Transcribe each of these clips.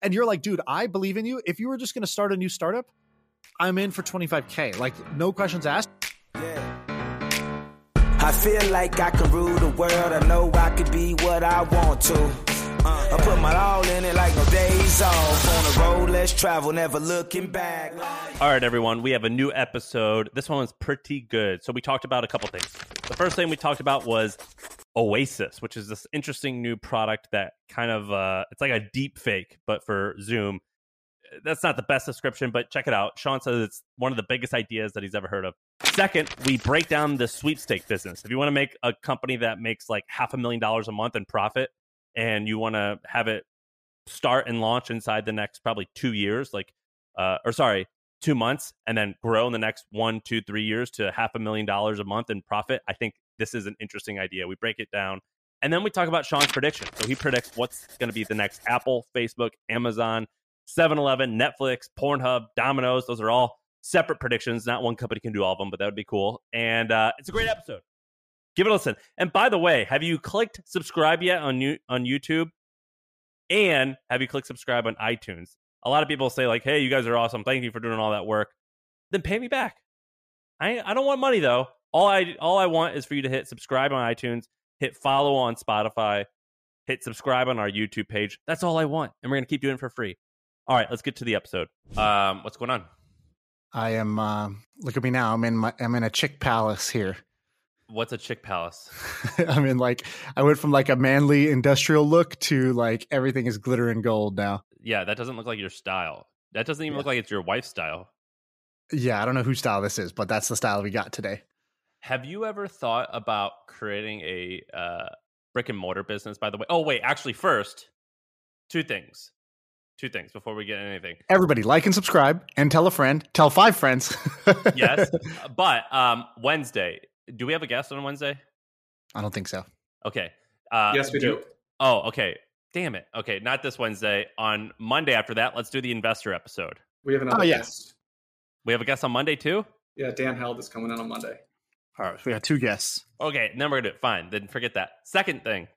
and you're like, dude, I believe in you. If you were just going to start a new startup, I'm in for 25K. Like, no questions asked. Yeah. I feel like I can rule the world. I know I could be what I want to. I put my all in it like no days off. On the road, let's travel, never looking back. All right, everyone, we have a new episode. This one was pretty good. So we talked about a couple things. The first thing we talked about was Oasis, which is this interesting new product that kind of, it's like a deep fake, but for Zoom. That's not the best description, but check it out. Sean says it's one of the biggest ideas that he's ever heard of. Second, we break down the sweepstake business. If you want to make a company that makes like $500,000 a month in profit, and you want to have it start and launch inside the next probably 2 years, 2 months, and then grow in the next 1, 2, 3 years to $500,000 a month in profit, I think this is an interesting idea. We break it down. And then we talk about Sean's prediction. So he predicts what's going to be the next Apple, Facebook, Amazon, 7-Eleven, Netflix, Pornhub, Domino's. Those are all separate predictions. Not one company can do all of them, but that would be cool. And it's a great episode. Give it a listen. And by the way, have you clicked subscribe yet on YouTube? And have you clicked subscribe on iTunes? A lot of people say like, hey, you guys are awesome. Thank you for doing all that work. Then pay me back. I don't want money, though. All I want is for you to hit subscribe on iTunes, hit follow on Spotify, hit subscribe on our YouTube page. That's all I want. And we're going to keep doing it for free. All right, let's get to the episode. What's going on? I am, look at me now. I'm in a chick palace here. What's a chick palace? I went from like a manly industrial look to like everything is glitter and gold now. Yeah, that doesn't look like your style. That doesn't even look like it's your wife's style. Yeah, I don't know whose style this is, but that's the style we got today. Have you ever thought about creating a brick and mortar business, by the way? Oh, wait, actually, first, two things before we get anything. Everybody like and subscribe and tell a friend, tell 5 friends. Yes, but Wednesday. Do we have a guest on Wednesday? I don't think so. Okay. Yes, we do. Oh, okay. Damn it. Okay, not this Wednesday. On Monday after that, let's do the investor episode. We have another guest. We have a guest on Monday too? Yeah, Dan Held is coming in on Monday. All right, so we got 2 guests. Okay, then we're going to do it. Fine, then forget that. Second thing.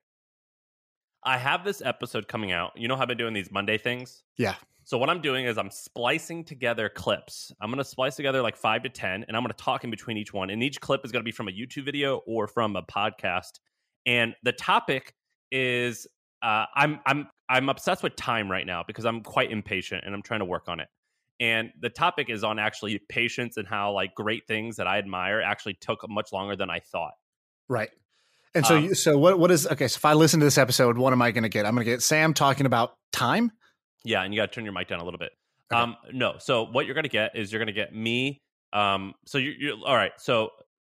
I have this episode coming out. You know how I've been doing these Monday things? Yeah. So what I'm doing is I'm splicing together clips. I'm going to splice together like 5 to 10, and I'm going to talk in between each one. And each clip is going to be from a YouTube video or from a podcast. And the topic is I'm obsessed with time right now because I'm quite impatient and I'm trying to work on it. And the topic is on actually patience and how like great things that I admire actually took much longer than I thought. Right. And so what is okay? So if I listen to this episode, what am I going to get? I'm going to get Sam talking about time. Yeah, and you got to turn your mic down a little bit. Okay. No, so what you're going to get is you're going to get me. So you're all right. So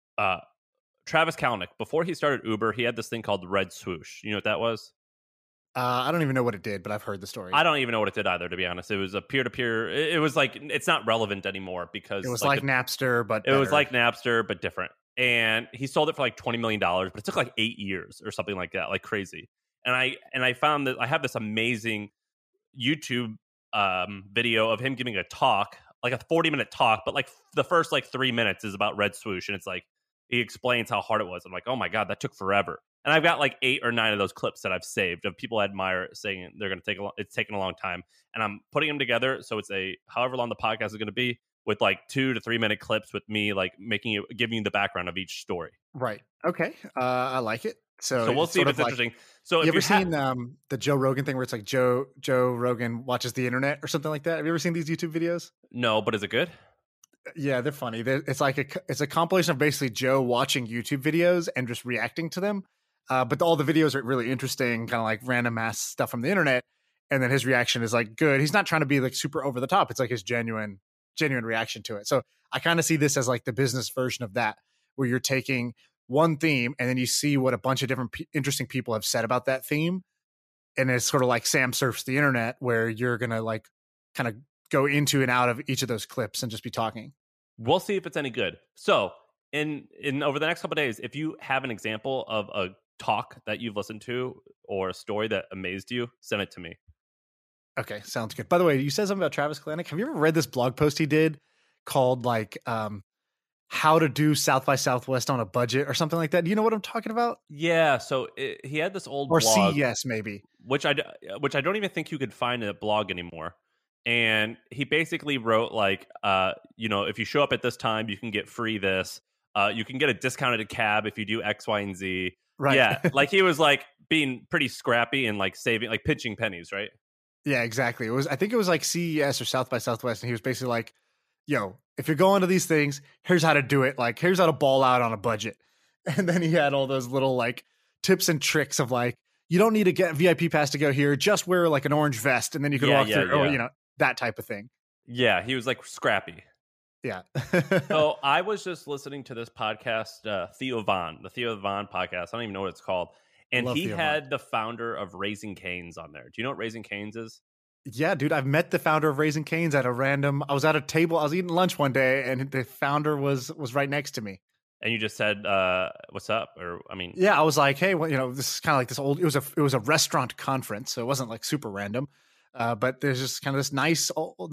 Travis Kalanick, before he started Uber, he had this thing called Red Swoosh. You know what that was? I don't even know what it did, but I've heard the story. I don't even know what it did either, to be honest. It was a peer-to-peer. It was like, it's not relevant anymore because it was like Napster, but it was like Napster, but different. And he sold it for like $20 million, but it took like 8 years or something like that, like crazy. And I found that I have this amazing YouTube video of him giving a talk, like a 40-minute talk, but like the first like 3 minutes is about Red Swoosh, and it's like he explains how hard it was. I'm like, oh my god, that took forever. And I've got like 8 or 9 of those clips that I've saved of people I admire saying they're going to take it's taken a long time, and I'm putting them together so it's a however long the podcast is going to be with like 2 to 3 minute clips with me like giving you the background of each story. Right. Okay. I like it. So we'll see if it's interesting. So you ever seen the Joe Rogan thing where it's like Joe Rogan watches the internet or something like that? Have you ever seen these YouTube videos? No, but is it good? Yeah, they're funny. It's like it's a compilation of basically Joe watching YouTube videos and just reacting to them. But all the videos are really interesting, kind of like random ass stuff from the internet. And then his reaction is like good. He's not trying to be like super over the top. It's like his genuine reaction to it. So I kind of see this as like the business version of that, where you're taking one theme and then you see what a bunch of different interesting people have said about that theme. And it's sort of like Sam surfs the internet, where you're going to like kind of go into and out of each of those clips and just be talking. We'll see if it's any good. So in over the next couple of days, if you have an example of a talk that you've listened to or a story that amazed you, send it to me. Okay, sounds good. By the way, you said something about Travis Kalanick. Have you ever read this blog post he did called like how to do South by Southwest on a budget or something like that. Do you know what I'm talking about? Yeah, so he had this old Or blog, CES maybe. which I don't even think you could find in a blog anymore. And he basically wrote like, if you show up at this time, you can get free this. You can get a discounted cab if you do X, Y, and Z. Right. Yeah, like he was like being pretty scrappy and like saving, like pinching pennies, right? Yeah, exactly. I think it was like CES or South by Southwest, and he was basically like, yo, if you're going to these things, here's how to do it. Like, here's how to ball out on a budget. And then he had all those little like tips and tricks of like, you don't need to get VIP pass to go here. Just wear like an orange vest, and then you can walk through, or that type of thing. Yeah, he was like scrappy. Yeah. So I was just listening to this podcast, Theo Von, the Theo Von podcast. I don't even know what it's called. And he had the founder of Raising Cane's on there. Do you know what Raising Cane's is? Yeah, dude, I've met the founder of Raising Cane's at a random. I was at a table. I was eating lunch one day, and the founder was right next to me. And you just said, "What's up?" Or I mean, yeah, I was like, "Hey, well, this is kind of like this old." It was a restaurant conference, so it wasn't like super random. But there's just kind of this nice,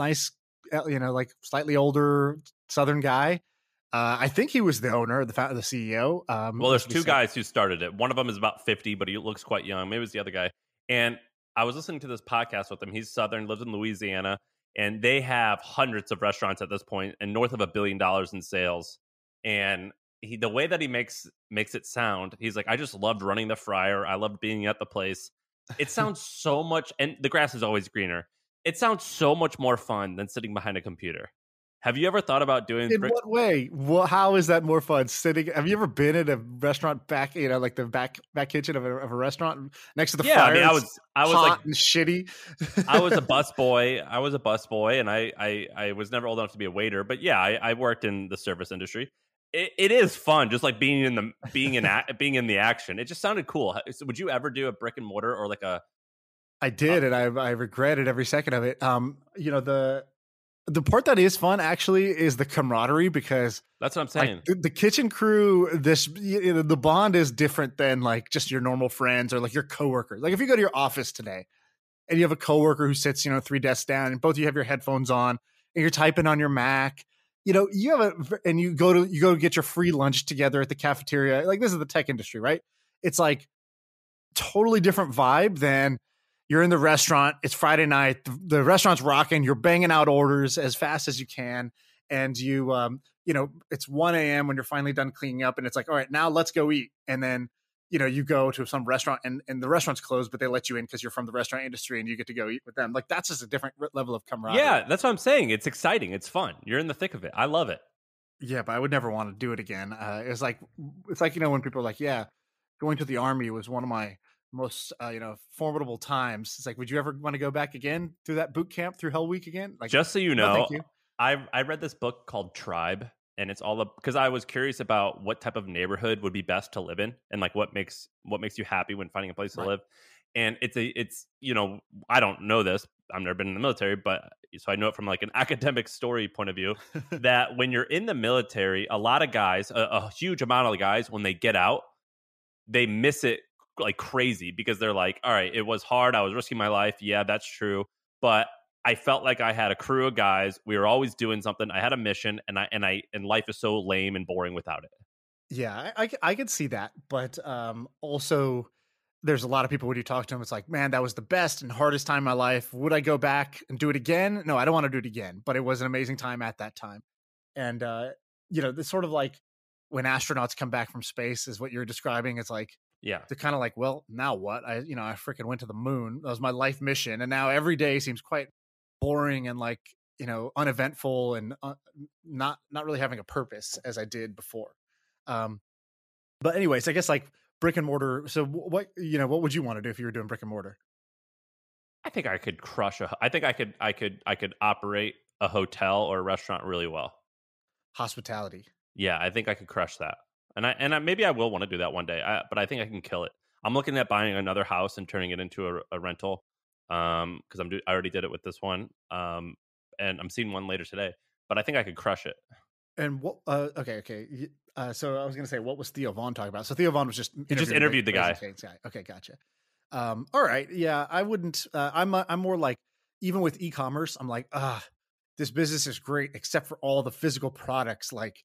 like slightly older Southern guy. I think he was the owner, the CEO. Well, there's two guys who started it. One of them is about 50, but he looks quite young. Maybe it was the other guy. And I was listening to this podcast with him. He's Southern, lives in Louisiana, and they have hundreds of restaurants at this point and north of $1 billion in sales. And the way that he makes it sound, he's like, I just loved running the fryer. I loved being at the place. It sounds so much, and the grass is always greener. It sounds so much more fun than sitting behind a computer. Have you ever thought about doing? In what way? How is that more fun? Sitting? Have you ever been in a restaurant back? Like the back kitchen of a restaurant next to the fire? I mean, I was hot like and shitty. I was a busboy, and I was never old enough to be a waiter. But yeah, I worked in the service industry. It is fun, just like being in the action. It just sounded cool. So would you ever do a brick and mortar or like a? I did, and I regretted every second of it. The part that is fun actually is the camaraderie, because that's what I'm saying. Like, the kitchen crew, the bond is different than like just your normal friends or like your coworkers. Like if you go to your office today and you have a coworker who sits, 3 desks down, and both of you have your headphones on and you're typing on your Mac, you have and you go to get your free lunch together at the cafeteria. Like this is the tech industry, right? It's like totally different vibe than you're in the restaurant. It's Friday night. The restaurant's rocking. You're banging out orders as fast as you can. And it's 1 a.m. when you're finally done cleaning up. And it's like, all right, now let's go eat. And then, you go to some restaurant and the restaurant's closed, but they let you in because you're from the restaurant industry and you get to go eat with them. Like that's just a different level of camaraderie. Yeah, that's what I'm saying. It's exciting. It's fun. You're in the thick of it. I love it. Yeah, but I would never want to do it again. It's like when people are like, yeah, going to the Army was one of my most formidable times. It's like, would you ever want to go back again through that boot camp, through Hell Week again? Like, just so you know, thank you. I read this book called Tribe, and it's all because I was curious about what type of neighborhood would be best to live in, and like what makes you happy when finding a place to live. And it's I don't know this. I've never been in the military, but so I know it from like an academic story point of view that when you're in the military, a lot of guys, a huge amount of the guys, when they get out, they miss it like crazy, because they're like, all right, it was hard. I was risking my life. Yeah, that's true. But I felt like I had a crew of guys. We were always doing something. I had a mission, and life is so lame and boring without it. Yeah, I could see that. But also there's a lot of people when you talk to them, it's like, man, that was the best and hardest time of my life. Would I go back and do it again? No, I don't want to do it again, but it was an amazing time at that time. And, it's sort of like when astronauts come back from space is what you're describing. It's like, yeah, they're kind of like, well, now what? I freaking went to the moon. That was my life mission. And now every day seems quite boring and like, uneventful and not really having a purpose as I did before. But anyways, I guess like brick and mortar. So what would you want to do if you were doing brick and mortar? I think I could I think I could operate a hotel or a restaurant really well. Hospitality. Yeah, I think I could crush that. And maybe I will want to do that one day, but I think I can kill it. I'm looking at buying another house and turning it into a rental, because I already did it with this one, and I'm seeing one later today. But I think I could crush it. And what? Okay. So I was going to say, what was Theo Von talking about? So Theo Von was just interviewed the guy. Okay, gotcha. All right, yeah, I wouldn't. I'm more like, even with e-commerce, I'm like, this business is great except for all the physical products like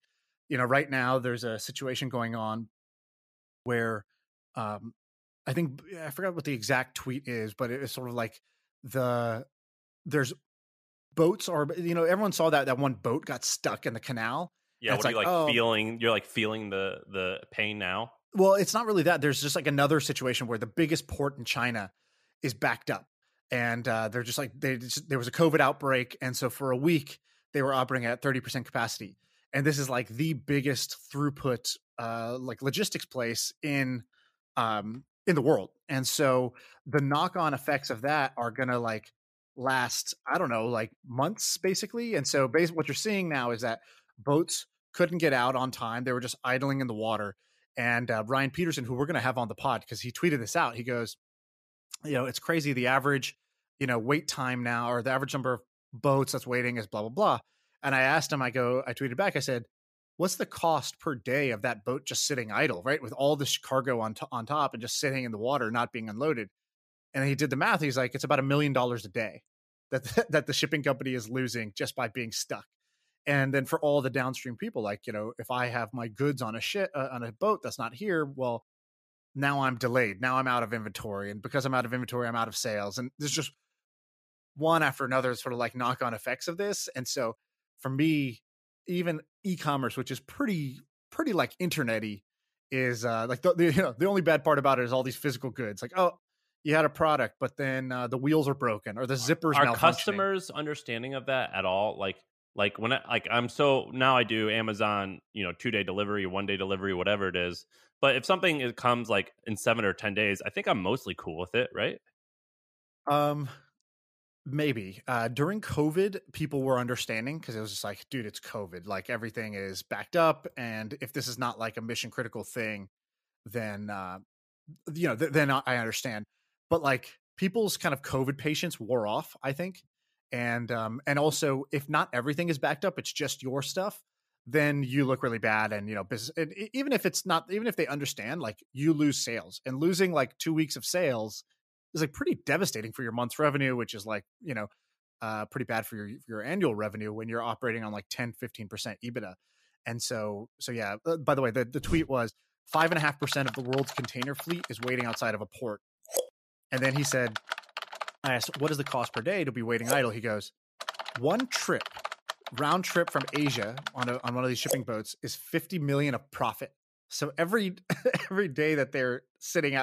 right now there's a situation going on where I think I forgot what the exact tweet is, but it's sort of like there's boats are, everyone saw that one boat got stuck in the canal. Yeah, what are you feeling? You're feeling the pain now? Well, it's not really that. There's just another situation where the biggest port in China is backed up, and they're just there was a COVID outbreak, and so for a week they were operating at 30% capacity, and this is the biggest throughput logistics place in the world, and so the knock-on effects of that are gonna last, I don't know, months basically. And so what you're seeing now is that boats couldn't get out on time. They were just idling in the water. And Ryan Peterson, who we're going to have on the pod, because he tweeted this out, he goes, it's crazy. The average, wait time now, or the average number of boats that's waiting is blah, blah, blah. And I asked him, I tweeted back, I said, what's the cost per day of that boat just sitting idle, right? With all this cargo on top and just sitting in the water, not being unloaded. And he did the math. He's like, it's about $1 million a day that the shipping company is losing just by being stuck. And then for all the downstream people, if I have my goods on a boat that's not here, well, now I'm delayed. Now I'm out of inventory. And because I'm out of inventory, I'm out of sales. And there's just one after another sort of knock-on effects of this. And so for me, even e-commerce, which is pretty internet-y, is the only bad part about it is all these physical goods. You had a product, but then the wheels are broken or the zippers malfunctioning. Are customers understanding of that at all? When now I do Amazon, 2-day delivery, 1-day delivery, whatever it is. But if something comes in 7 or 10 days, I think I'm mostly cool with it, right? Maybe during COVID, people were understanding because it was just dude, it's COVID. Everything is backed up, and if this is not a mission critical thing, then then I understand. But people's kind of COVID patience wore off, I think. And also if not everything is backed up, it's just your stuff, then you look really bad. And, business, and even if they understand, you lose sales, and losing 2 weeks of sales is pretty devastating for your month's revenue, which is pretty bad for your annual revenue when you're operating on 10-15% EBITDA. And so yeah, by the way, the tweet was 5.5% of the world's container fleet is waiting outside of a port. And then he said, I asked, what is the cost per day to be waiting idle? He goes, one round trip from Asia on one of these shipping boats is 50 million of profit. So every day that they're sitting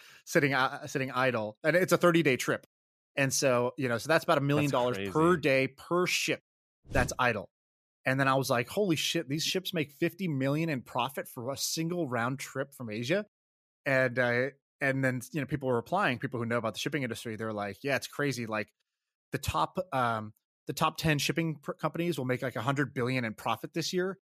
idle, and it's a 30-day trip. And so, so that's about $1 million per day per ship that's idle. And then I was like, holy shit, these ships make 50 million in profit for a single round trip from Asia. And then, people were replying, people who know about the shipping industry, they're like, yeah, it's crazy. The top 10 shipping companies will make $100 billion in profit this year.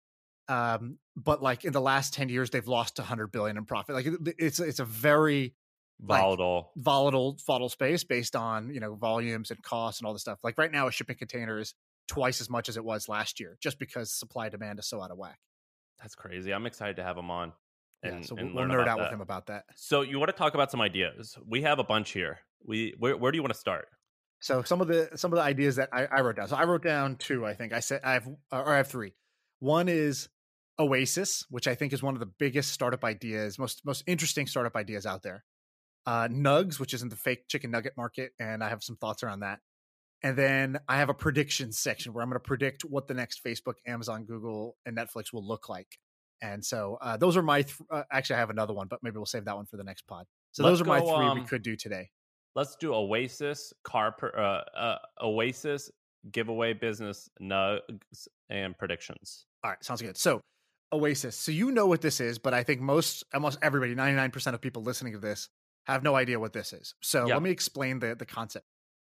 But in the last 10 years, they've lost $100 billion in profit. It's a very volatile space based on, volumes and costs and all this stuff. Right now, a shipping container is twice as much as it was last year, just because supply demand is so out of whack. That's crazy. I'm excited to have him on. So we'll nerd out with him about that. So you want to talk about some ideas? We have a bunch here. Where do you want to start? So some of the ideas that I wrote down. So I wrote down 2. I think I have 3. One is Oasis, which I think is one of the biggest startup ideas, most interesting startup ideas out there. Nugs, which is in the fake chicken nugget market, and I have some thoughts around that. And then I have a predictions section where I'm going to predict what the next Facebook, Amazon, Google, and Netflix will look like. And so those are my actually, I have another one, but maybe we'll save that one for the next pod. So those are my 3 we could do today. Let's do Oasis, Oasis, giveaway business, Nugs, and predictions. All right, sounds good. So Oasis. So what this is, but I think almost everybody, 99% of people listening to this have no idea what this is. So Let me explain the concept.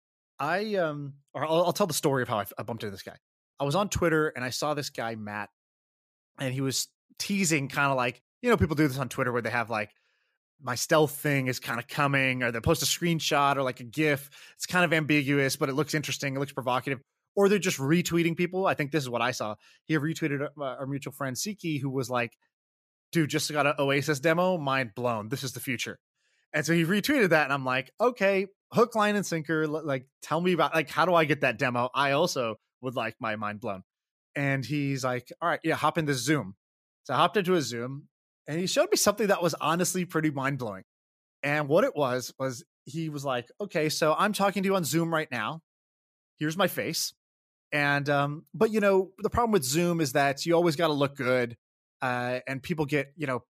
I'll tell the story of how I bumped into this guy. I was on Twitter and I saw this guy, Matt, and he was teasing kind of people do this on Twitter where they have my stealth thing is kind of coming, or they post a screenshot or a GIF. It's kind of ambiguous, but it looks interesting. It looks provocative. Or they're just retweeting people. I think this is what I saw. He retweeted our mutual friend Siki, who was like, dude, just got an Oasis demo. Mind blown. This is the future. And so he retweeted that. And I'm like, okay, hook, line, and sinker. Tell me about, how do I get that demo? I also would like my mind blown. And he's like, all right, yeah, hop into Zoom. So I hopped into a Zoom and he showed me something that was honestly pretty mind blowing. And what it was he was like, okay, so I'm talking to you on Zoom right now. Here's my face. And, but the problem with Zoom is that you always got to look good. And people get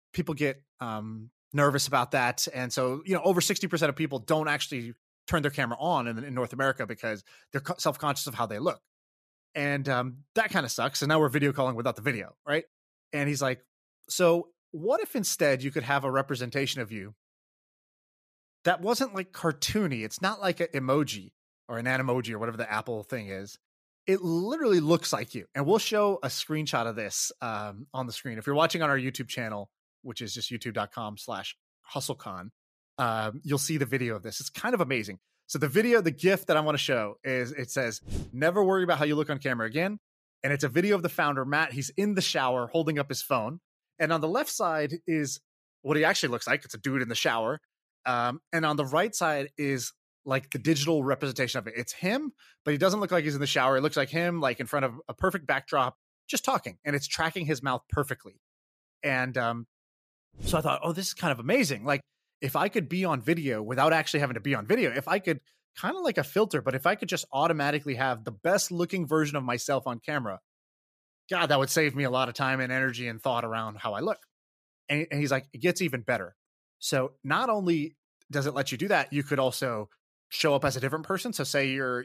nervous about that. And so, over 60% of people don't actually turn their camera on in North America because they're self-conscious of how they look. And that kind of sucks. And now we're video calling without the video, right? And he's like, so what if instead you could have a representation of you that wasn't like cartoony? It's not like an emoji or an Animoji or whatever the Apple thing is. It literally looks like you. And we'll show a screenshot of this on the screen. If you're watching on our YouTube channel, which is just youtube.com/HustleCon, you'll see the video of this. It's kind of amazing. So the GIF that I want to show is, it says, never worry about how you look on camera again. And it's a video of the founder, Matt. He's in the shower holding up his phone. And on the left side is what he actually looks like. It's a dude in the shower. And on the right side is like the digital representation of it. It's him, but he doesn't look like he's in the shower. It looks like him, like in front of a perfect backdrop, just talking. And it's tracking his mouth perfectly. And so I thought, oh, this is kind of amazing. Like, if I could be on video without actually having to be on video, if I could, kind of like a filter, but if I could just automatically have the best looking version of myself on camera, God, that would save me a lot of time and energy and thought around how I look. And he's like, it gets even better. So not only does it let you do that, you could also show up as a different person. So say you're,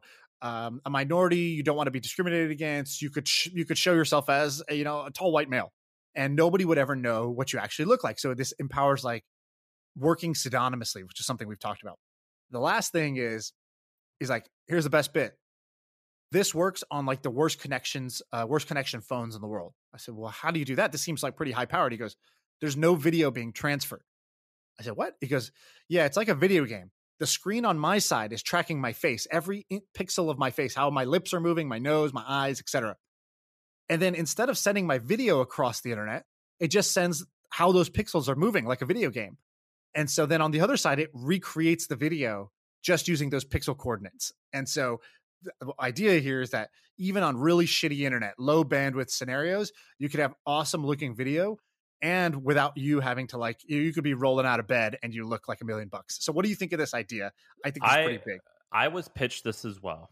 a minority, you don't want to be discriminated against. You could show yourself as a tall white male, and nobody would ever know what you actually look like. So this empowers like working pseudonymously, which is something we've talked about. The last thing is like, here's the best bit. This works on like the worst connection phones in the world. I said, well, how do you do that? This seems like pretty high powered. He goes, there's no video being transferred. I said, what? He goes, yeah, it's like a video game. The screen on my side is tracking my face, every pixel of my face, how my lips are moving, my nose, my eyes, etc. And then instead of sending my video across the internet, it just sends how those pixels are moving like a video game. And so then on the other side, it recreates the video just using those pixel coordinates. And so the idea here is that even on really shitty internet, low bandwidth scenarios, you could have awesome looking video, and without you having to you could be rolling out of bed and you look like $1 million. So what do you think of this idea? I think it's pretty big. I was pitched this as well,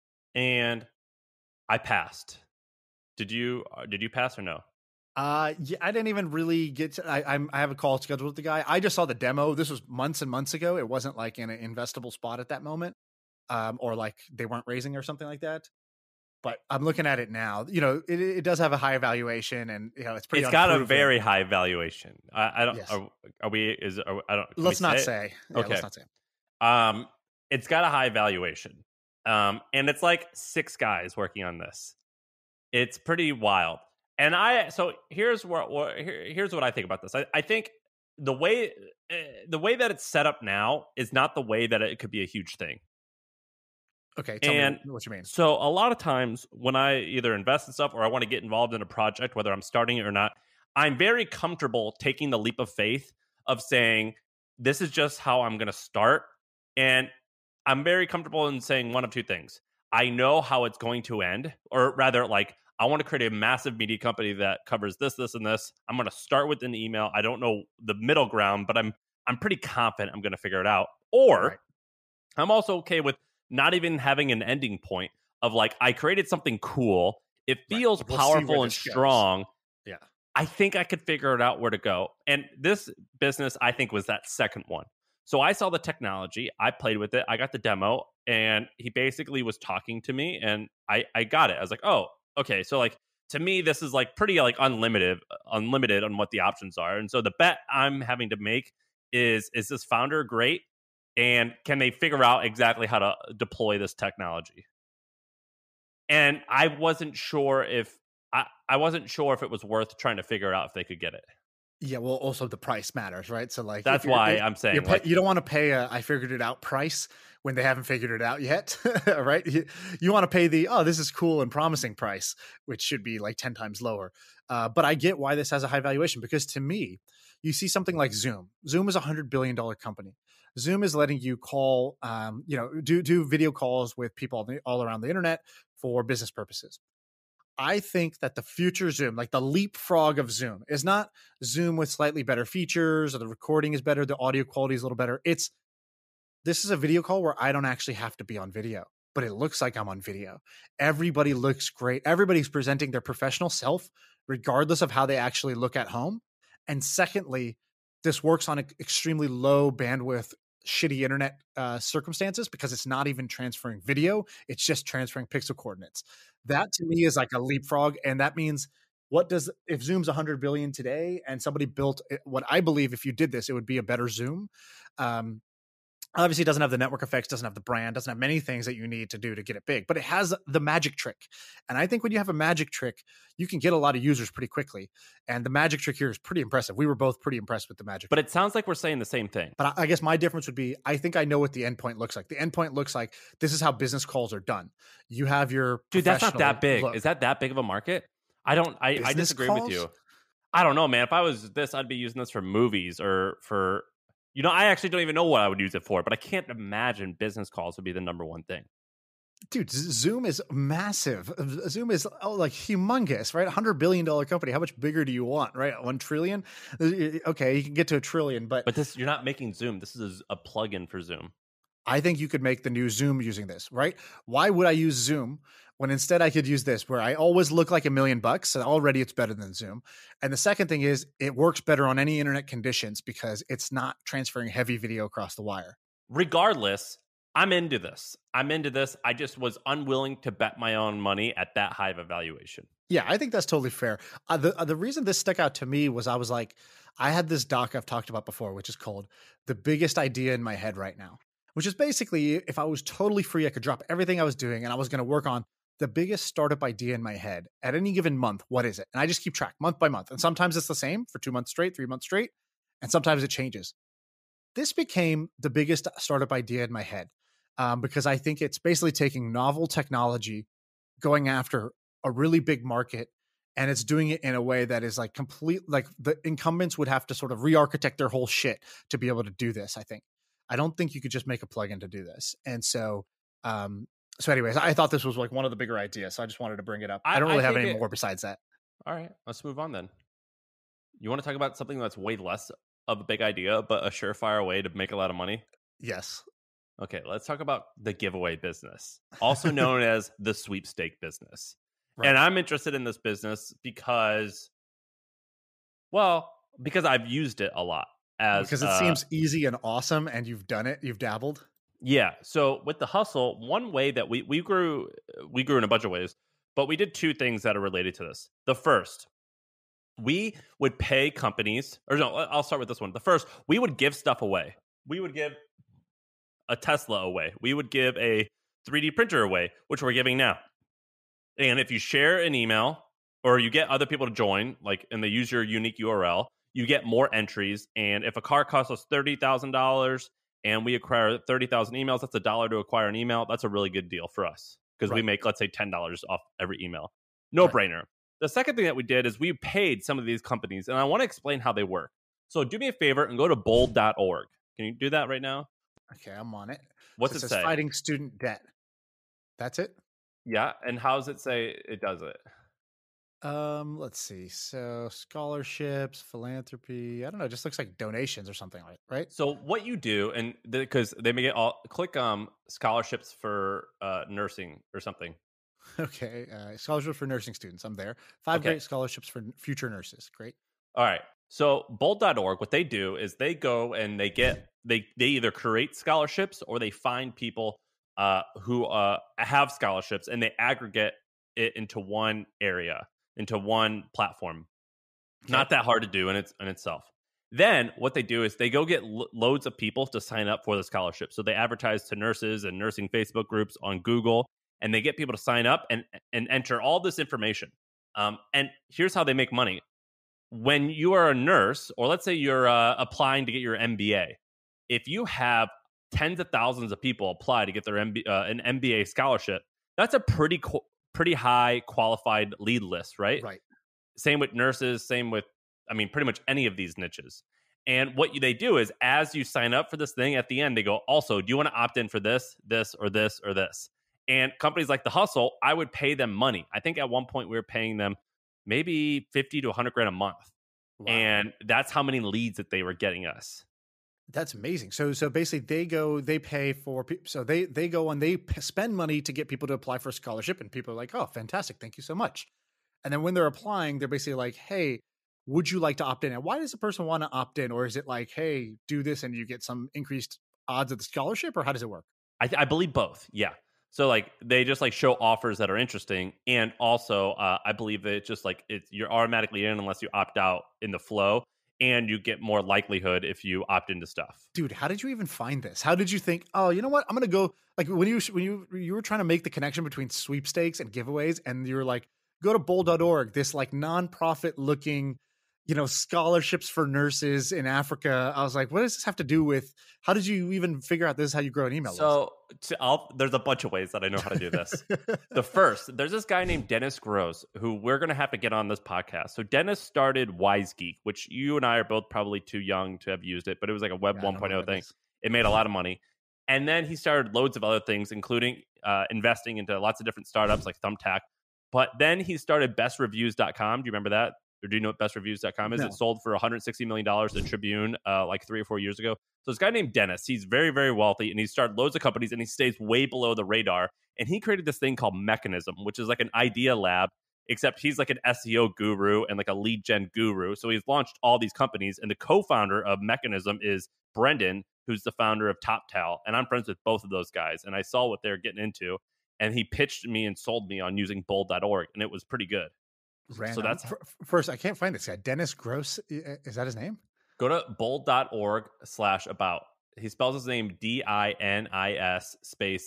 and I passed. Did you pass or no? Yeah, I didn't even really get to, I have a call scheduled with the guy. I just saw the demo. This was months and months ago. It wasn't like in an investable spot at that moment, or like they weren't raising or something like that. But I'm looking at it now. It does have a high valuation, and it's pretty. It's got a very high valuation. I don't. Yes. Are we? I don't. Let's not say. Yeah, okay. Let's not say. It's got a high valuation, and it's like 6 guys working on this. It's pretty wild. And here's what I think about this. I think the way that it's set up now is not the way that it could be a huge thing. Okay, tell me what you mean. So a lot of times when I either invest in stuff or I want to get involved in a project, whether I'm starting it or not, I'm very comfortable taking the leap of faith of saying, this is just how I'm going to start. And I'm very comfortable in saying one of two things. I know how it's going to end, or rather, like, I want to create a massive media company that covers this, this, and this. I'm going to start with an email. I don't know the middle ground, but I'm pretty confident I'm going to figure it out. Or right. I'm also okay with not even having an ending point of like, I created something cool. It feels right. Powerful and strong. Yeah. I think I could figure it out where to go. And this business, I think, was that second one. So I saw the technology. I played with it. I got the demo, and he basically was talking to me, and I got it. I was like, oh, okay. So like, to me, this is like pretty like unlimited on what the options are. And so the bet I'm having to make is this founder great? And can they figure out exactly how to deploy this technology? And I wasn't sure if it was worth trying to figure out if they could get it. Yeah, well, also the price matters, right? So like, that's why I'm saying you don't want to pay a I figured it out price when they haven't figured it out yet, right? You want to pay the, oh, this is cool and promising price, which should be like 10 times lower. But I get why this has a high valuation, because to me, you see something like Zoom. Zoom is $100 billion company. Zoom is letting you call, do video calls with people all around the internet for business purposes. I think that the future Zoom, like the leapfrog of Zoom, is not Zoom with slightly better features or the recording is better, the audio quality is a little better. This is a video call where I don't actually have to be on video, but it looks like I'm on video. Everybody looks great. Everybody's presenting their professional self, regardless of how they actually look at home. And secondly, this works on extremely low bandwidth, shitty internet circumstances because it's not even transferring video. It's just transferring pixel coordinates. That to me is like a leapfrog. And that means if Zoom's 100 billion today and somebody built what I believe if you did this, it would be a better Zoom. Obviously, it doesn't have the network effects, doesn't have the brand, doesn't have many things that you need to do to get it big, but it has the magic trick. And I think when you have a magic trick, you can get a lot of users pretty quickly. And the magic trick here is pretty impressive. We were both pretty impressed with the magic But trick. it sounds like we're saying the same thing. But I guess my difference would be, I think I know what the endpoint looks like. The endpoint looks like this is how business calls are done. You have your Dude, that's not that big. look. Is that big of a market? I Business disagree calls? with you. I don't know, man. If I was this, I'd be using this for movies or for, I actually don't even know what I would use it for, but I can't imagine business calls would be the number one thing. Dude, Zoom is massive. Zoom is like humongous, right? $100 billion company. How much bigger do you want, right? 1 trillion? Okay, you can get to 1 trillion, but you're not making Zoom. This is a plugin for Zoom. I think you could make the new Zoom using this, right? Why would I use Zoom when instead I could use this where I always look like $1 million and already it's better than Zoom? And the second thing is it works better on any internet conditions because it's not transferring heavy video across the wire. Regardless, I'm into this. I just was unwilling to bet my own money at that high of a valuation. Yeah, I think that's totally fair. The reason this stuck out to me was I was like, I had this doc I've talked about before, which is called The Biggest Idea in My Head Right Now, which is basically if I was totally free, I could drop everything I was doing and I was going to work on the biggest startup idea in my head at any given month. What is it? And I just keep track month by month. And sometimes it's the same for 2 months straight, 3 months straight, and sometimes it changes. This became the biggest startup idea in my head because I think it's basically taking novel technology, going after a really big market, and it's doing it in a way that is like complete, like the incumbents would have to sort of re-architect their whole shit to be able to do this. I don't think you could just make a plugin to do this. And so, anyways, I thought this was like one of the bigger ideas. So I just wanted to bring it up. I don't really have any more besides that. All right, let's move on then. You want to talk about something that's way less of a big idea, but a surefire way to make a lot of money? Yes. Okay, let's talk about the giveaway business, also known as the sweepstake business. Right. And I'm interested in this business because I've used it a lot. Because it seems easy and awesome, and you've done it, you've dabbled. Yeah. So with the hustle, one way that we grew in a bunch of ways, but we did two things that are related to this. The first, we would pay companies, or no, I'll start with this one. The first, we would give stuff away. We would give a Tesla away. We would give a 3D printer away, which we're giving now. And if you share an email or you get other people to join, and they use your unique URL, you get more entries. And if a car costs us $30,000 and we acquire 30,000 emails, that's $1 to acquire an email. That's a really good deal for us because we make, let's say, $10 off every email. No brainer. The second thing that we did is we paid some of these companies, and I want to explain how they work. So do me a favor and go to bold.org. Can you do that right now? Okay, I'm on it. What's it it says say? Fighting student debt. That's it? Yeah, and how does it say it does it? Let's see. So scholarships, philanthropy. I don't know. It just looks like donations or something, right? So what you do, and because they may get click scholarships for nursing or something. Okay, scholarships for nursing students. I'm there. 5 great scholarships for future nurses. Great. All right. So bold.org, what they do is they go and they either create scholarships or they find people who have scholarships, and they aggregate it into one area, into one platform. Okay. Not that hard to do in itself. Then what they do is they go get loads of people to sign up for the scholarship. So they advertise to nurses and nursing Facebook groups on Google, and they get people to sign up and enter all this information. And here's how they make money. When you are a nurse, or let's say you're applying to get your MBA, if you have tens of thousands of people apply to get their an MBA scholarship, that's a pretty high qualified lead list, right? Right. Same with nurses, pretty much any of these niches. And what they do is, as you sign up for this thing, at the end, they go, also, do you want to opt in for this, or this, or this? And companies like The Hustle, I would pay them money. I think at one point we were paying them maybe 50 to 100 grand a month. Wow. And that's how many leads that they were getting us. That's amazing. So basically they pay for, so they go and they spend money to get people to apply for a scholarship, and people are like, oh, fantastic. Thank you so much. And then when they're applying, they're basically like, hey, would you like to opt in? And why does a person want to opt in? Or is it like, hey, do this and you get some increased odds of the scholarship, or how does it work? I believe both. Yeah. So like they just like show offers that are interesting. And also I believe that it's just like you're automatically in unless you opt out in the flow, and you get more likelihood if you opt into stuff. Dude, how did you even find this? How did you think, oh, you know what? I'm going to go, like when you were trying to make the connection between sweepstakes and giveaways, and you were like, go to bold.org, this like nonprofit looking, scholarships for nurses in Africa. I was like, what does this have to do with, how did you even figure out this is how you grow an email list? There's a bunch of ways that I know how to do this. The first, there's this guy named Dennis Gross, who we're going to have to get on this podcast. So Dennis started WiseGeek, which you and I are both probably too young to have used it, but it was like a web 1.0 thing. It made a lot of money. And then he started loads of other things, including investing into lots of different startups like Thumbtack. But then he started bestreviews.com. Do you remember that? Or do you know what bestreviews.com is? No. It sold for $160 million to Tribune like 3 or 4 years ago. So this guy named Dennis, he's very, very wealthy, and he started loads of companies, and he stays way below the radar. And he created this thing called Mechanism, which is like an idea lab, except he's like an SEO guru and like a lead gen guru. So he's launched all these companies, and the co-founder of Mechanism is Brendan, who's the founder of TopTal. And I'm friends with both of those guys, and I saw what they're getting into. And he pitched me and sold me on using bold.org, and it was pretty good. Random. So that's first. I can't find this guy. Dennis Gross. Is that his name? Go to bold.org/about. He spells his name DINIS space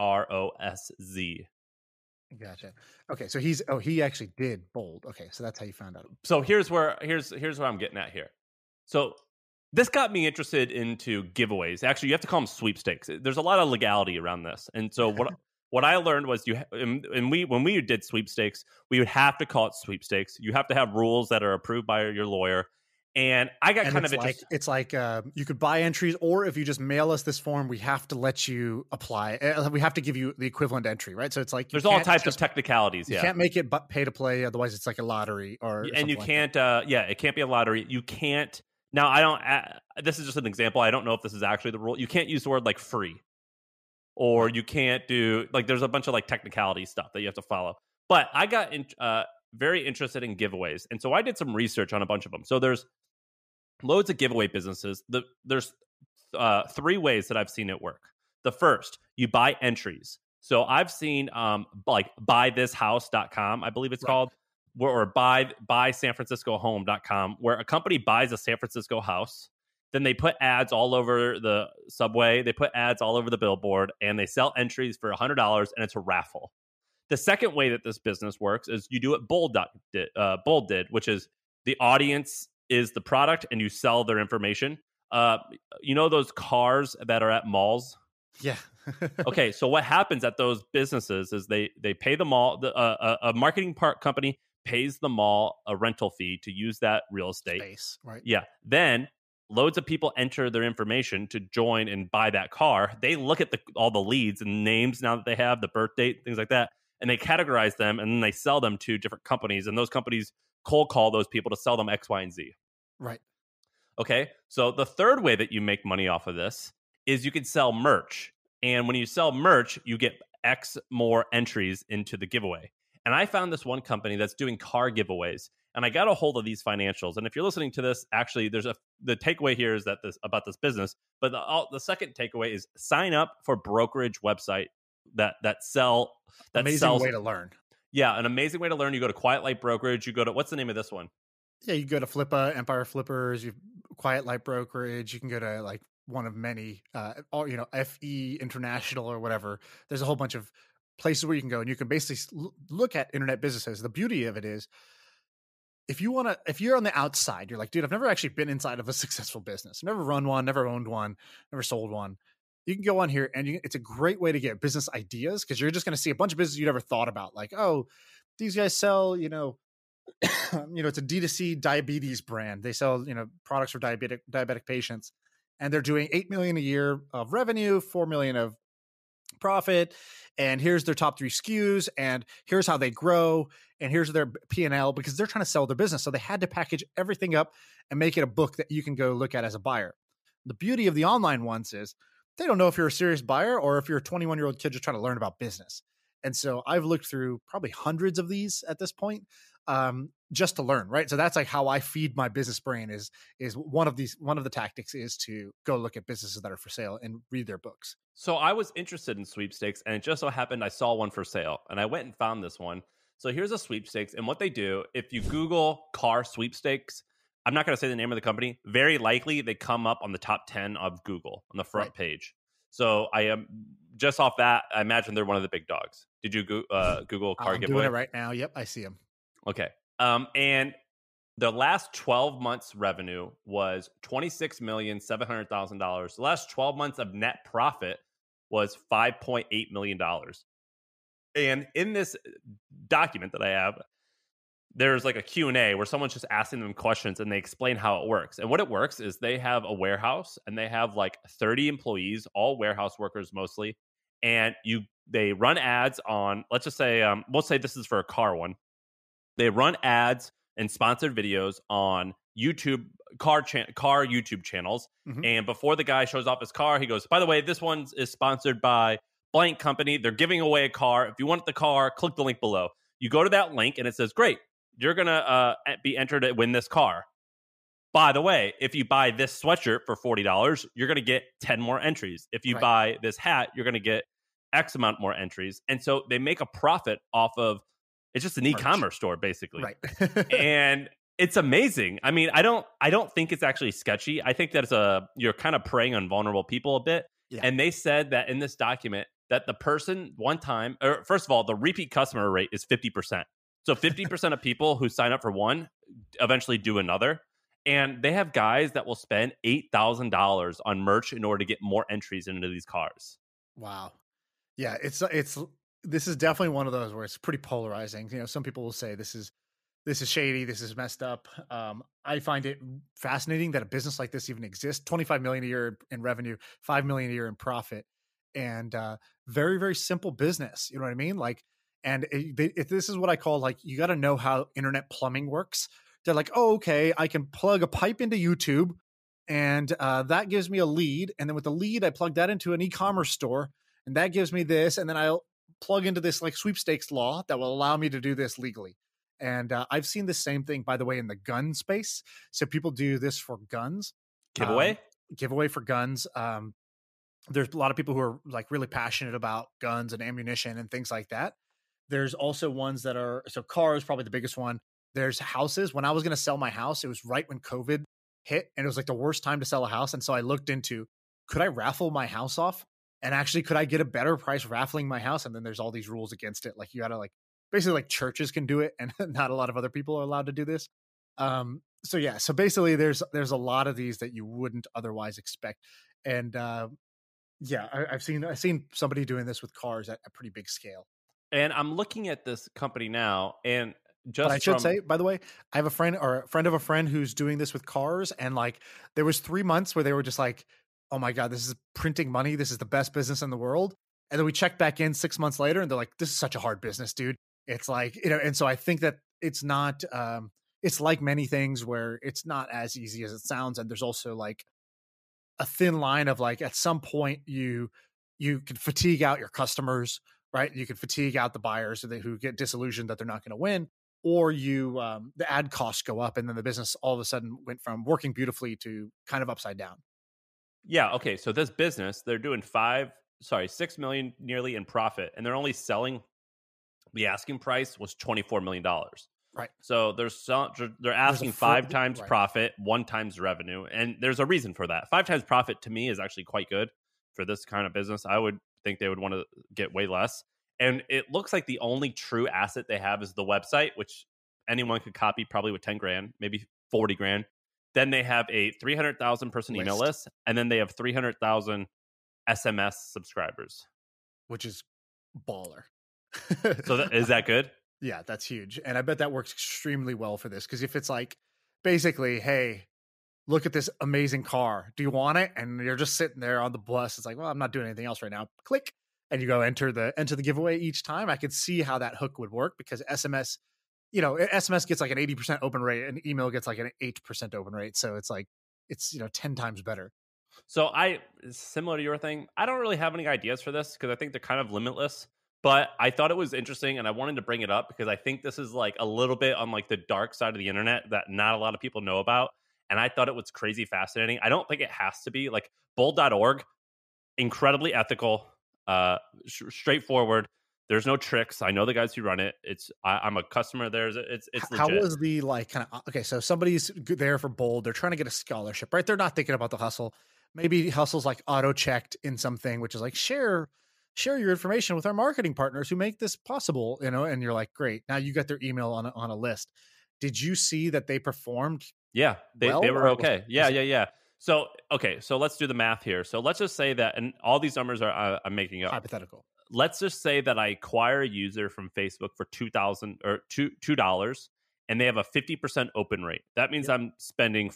GROSZ. Gotcha. Okay, so he actually did Bold. Okay, so that's how you found out. So here's where I'm getting at here. So this got me interested into giveaways. Actually, you have to call them sweepstakes. There's a lot of legality around this, and so what I learned was when we did sweepstakes, we would have to call it sweepstakes. You have to have rules that are approved by your lawyer. And I got kind of interested. It's like you could buy entries, or if you just mail us this form, we have to let you apply. We have to give you the equivalent entry, right? So it's like there's all types of technicalities. You can't make it but pay to play, otherwise it's like a lottery and you can't. It can't be a lottery. You can't. Now I don't. This is just an example. I don't know if this is actually the rule. You can't use the word like free. Or you can't do, like, there's a bunch of, like, technicality stuff that you have to follow. But I got very interested in giveaways. And so I did some research on a bunch of them. So there's loads of giveaway businesses. There's 3 ways that I've seen it work. The first, you buy entries. So I've seen, like, buythishouse.com, I believe it's called, or buysanfranciscohome.com, where a company buys a San Francisco house. Then they put ads all over the subway. They put ads all over the billboard, and they sell entries for $100, and it's a raffle. The second way that this business works is you do what Bold did, which is the audience is the product, and you sell their information. You know those cars that are at malls? Yeah. Okay, so what happens at those businesses is they pay the mall, a marketing company pays the mall a rental fee to use that real estate. Space, right? Yeah. Then loads of people enter their information to join and buy that car. They look at all the leads and names now that they have, the birth date, things like that, and they categorize them, and then they sell them to different companies, and those companies cold call those people to sell them X, Y, and Z. Right. Okay, so the third way that you make money off of this is you can sell merch, and when you sell merch, you get X more entries into the giveaway. And I found this one company that's doing car giveaways, and I got a hold of these financials. And if you're listening to this, actually, the takeaway here is that about this business. But the second takeaway is sign up for brokerage website that sells. Way to learn. Yeah, an amazing way to learn. You go to Quiet Light Brokerage. You go to, what's the name of this one? Yeah, you go to Flippa, Empire Flippers, Quiet Light Brokerage. You can go to like one of many, FE International or whatever. There's a whole bunch of places where you can go, and you can basically look at internet businesses. The beauty of it is, if you're on the outside, you're like, dude, I've never actually been inside of a successful business. Never run one, never owned one, never sold one. You can go on here, and it's a great way to get business ideas, because you're just going to see a bunch of businesses you never thought about. Like, oh, these guys sell, it's a D2C diabetes brand. They sell, products for diabetic patients, and they're doing $8 million a year of revenue, $4 million of profit, and here's their top 3 SKUs, and here's how they grow, and here's their P&L, because they're trying to sell their business. So they had to package everything up and make it a book that you can go look at as a buyer. The beauty of the online ones is they don't know if you're a serious buyer or if you're a 21-year-old kid just trying to learn about business. And so I've looked through probably hundreds of these at this point, just to learn, right? So that's like how I feed my business brain is one of the tactics is to go look at businesses that are for sale and read their books. So I was interested in sweepstakes, and it just so happened I saw one for sale, and I went and found this one. So here's a sweepstakes, and what they do, if you Google car sweepstakes, I'm not going to say the name of the company, very likely they come up on the top 10 of Google on the front page. So I am just off that, I imagine they're one of the big dogs. Did you Google car I'm giveaway? doing it right now. Yep, I see them. Okay. And the last 12 months revenue was $26,700,000. The last 12 months of net profit was $5.8 million. And in this document that I have, there's like a Q&A where someone's just asking them questions and they explain how it works. And what it works is they have a warehouse and they have like 30 employees, all warehouse workers mostly. And they run ads on, let's just say, we'll say this is for a car one. They run ads and sponsored videos on YouTube, car YouTube channels. Mm-hmm. And before the guy shows off his car, he goes, by the way, this one is sponsored by blank company. They're giving away a car. If you want the car, click the link below. You go to that link and it says, great, you're going to be entered to win this car. By the way, if you buy this sweatshirt for $40, you're going to get 10 more entries. If you buy this hat, you're going to get X amount more entries. And so they make a profit off of, it's just an e-commerce store basically. Right. And it's amazing. I mean, I don't think it's actually sketchy. I think that you're kind of preying on vulnerable people a bit. Yeah. And they said that in this document that the person one time, or first of all, the repeat customer rate is 50%. So 50% of people who sign up for one eventually do another. And they have guys that will spend $8,000 on merch in order to get more entries into these cars. Wow. Yeah, this is definitely one of those where it's pretty polarizing. You know, some people will say this is shady, this is messed up. I find it fascinating that a business like this even exists. 25 million a year in revenue, 5 million a year in profit, and very, very simple business. You know what I mean? Like, and this is what I call, like, you got to know how internet plumbing works. They're like, oh, okay, I can plug a pipe into YouTube and that gives me a lead. And then with the lead, I plug that into an e-commerce store and that gives me this. And then I'll plug into this like sweepstakes law that will allow me to do this legally. And I've seen the same thing, by the way, in the gun space. So people do this for guns. Giveaway for guns. There's a lot of people who are like really passionate about guns and ammunition and things like that. There's also ones that are, so cars, probably the biggest one. There's houses. When I was going to sell my house, it was right when COVID hit and it was like the worst time to sell a house. And so I looked into, could I raffle my house off? And actually, could I get a better price raffling my house? And then there's all these rules against it. Like you got to like, basically like churches can do it and not a lot of other people are allowed to do this. So yeah, so basically there's a lot of these that you wouldn't otherwise expect. And yeah, I've seen somebody doing this with cars at a pretty big scale. And I'm looking at this company now, and but I should say, by the way, I have a friend or a friend of a friend who's doing this with cars. And like, there was 3 months where they were just like, oh my God, this is printing money. This is the best business in the world. And then we checked back in 6 months later and they're like, this is such a hard business, dude. It's like, you know, and so I think that it's not, it's like many things where it's not as easy as it sounds. And there's also like a thin line of like, at some point you can fatigue out your customers, right? You can fatigue out the buyers who get disillusioned that they're not going to win, or the ad costs go up and then the business all of a sudden went from working beautifully to kind of upside down. Yeah. Okay. So this business, they're doing 6 million nearly in profit, and they're only selling, the asking price was $24 million. Right. So they're asking 5 times profit, 1 times revenue. And there's a reason for that. 5 times profit to me is actually quite good for this kind of business. I would think they would want to get way less. And it looks like the only true asset they have is the website, which anyone could copy probably with 10 grand, maybe 40 grand. Then they have a 300,000 person email list. And then they have 300,000 SMS subscribers. Which is baller. So is that good? Yeah, that's huge. And I bet that works extremely well for this. Because if it's like, basically, hey, look at this amazing car. Do you want it? And you're just sitting there on the bus. It's like, well, I'm not doing anything else right now. Click. and you go enter the giveaway each time, I could see how that hook would work, because SMS, SMS gets like an 80% open rate and email gets like an 8% open rate. So it's like, it's 10 times better. So similar to your thing, I don't really have any ideas for this because I think they're kind of limitless, but I thought it was interesting and I wanted to bring it up because I think this is like a little bit on like the dark side of the internet that not a lot of people know about. And I thought it was crazy fascinating. I don't think it has to be like bold.org, incredibly ethical, straightforward. There's no tricks. I know the guys who run it. I'm a customer of theirs. It's legit. How was the like kind of, okay, so somebody's there for Bold. They're trying to get a scholarship, right? They're not thinking about the hustle. Maybe hustle's like auto checked in something, which is like share your information with our marketing partners who make this possible, and you're like, great. Now you got their email on a list. Did you see that they performed? Yeah, they were okay. Yeah. So, okay, so let's do the math here. So let's just say that, and all these numbers are I'm making up. Hypothetical. Let's just say that I acquire a user from Facebook for $2 and they have a 50% open rate. That means I'm spending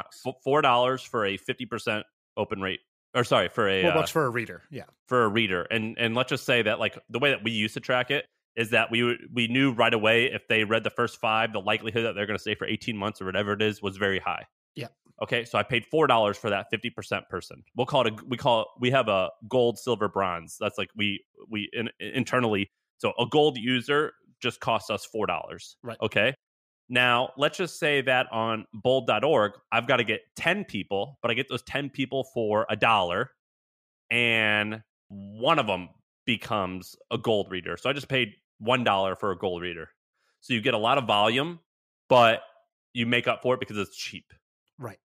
$4 for a 50% open rate. Or sorry, for a $4 for a reader. Yeah. For a reader. And let's just say that like the way that we used to track it is that we knew right away if they read the first 5, the likelihood that they're going to stay for 18 months or whatever it is was very high. Yeah. Okay, so I paid $4 for that 50% person. We have a gold, silver, bronze. That's like we internally. So a gold user just costs us $4. Right. Okay. Now let's just say that on bold.org, I've got to get 10 people, but I get those 10 people for $1, and one of them becomes a gold reader. So I just paid $1 for a gold reader. So you get a lot of volume, but you make up for it because it's cheap. Right.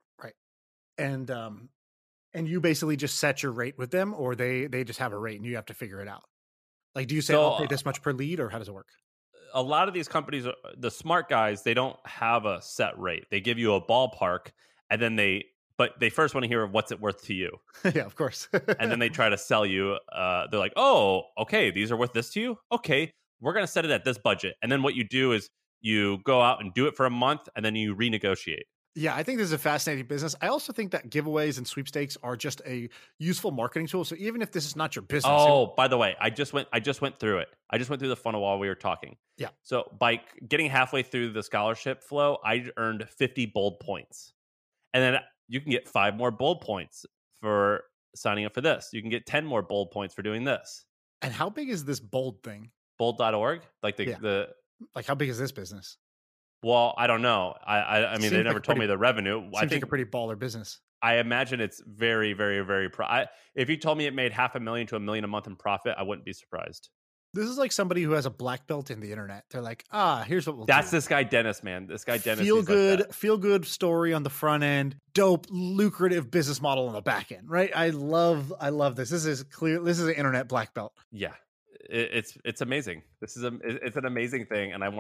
And you basically just set your rate with them, or they just have a rate and you have to figure it out. Like, do you say I'll pay this much per lead, or how does it work? A lot of these companies, the smart guys, they don't have a set rate. They give you a ballpark, and then they first want to hear what's it worth to you. Yeah, of course. And then they try to sell you. They're like, oh, okay, these are worth this to you. Okay, we're going to set it at this budget. And then what you do is you go out and do it for a month, and then you renegotiate. Yeah, I think this is a fascinating business. I also think that giveaways and sweepstakes are just a useful marketing tool. So even if this is not your business. Oh, by the way, I just went through it. I just went through the funnel while we were talking. Yeah. So by getting halfway through the scholarship flow, I earned 50 bold points. And then you can get 5 more bold points for signing up for this. You can get 10 more bold points for doing this. And how big is this Bold thing? Bold.org? Like like how big is this business? Well, I don't know. I mean, they never told me the revenue. I think like a pretty baller business. I imagine it's very, very, very. If you told me it made $500,000 to $1 million a month in profit, I wouldn't be surprised. This is like somebody who has a black belt in the internet. They're like, here's what we'll do. That's this guy Dennis, man. This guy Dennis. Feel good story on the front end. Dope, lucrative business model on the back end. Right? I love this. This is clear. This is an internet black belt. Yeah. It's amazing. It's an amazing thing, and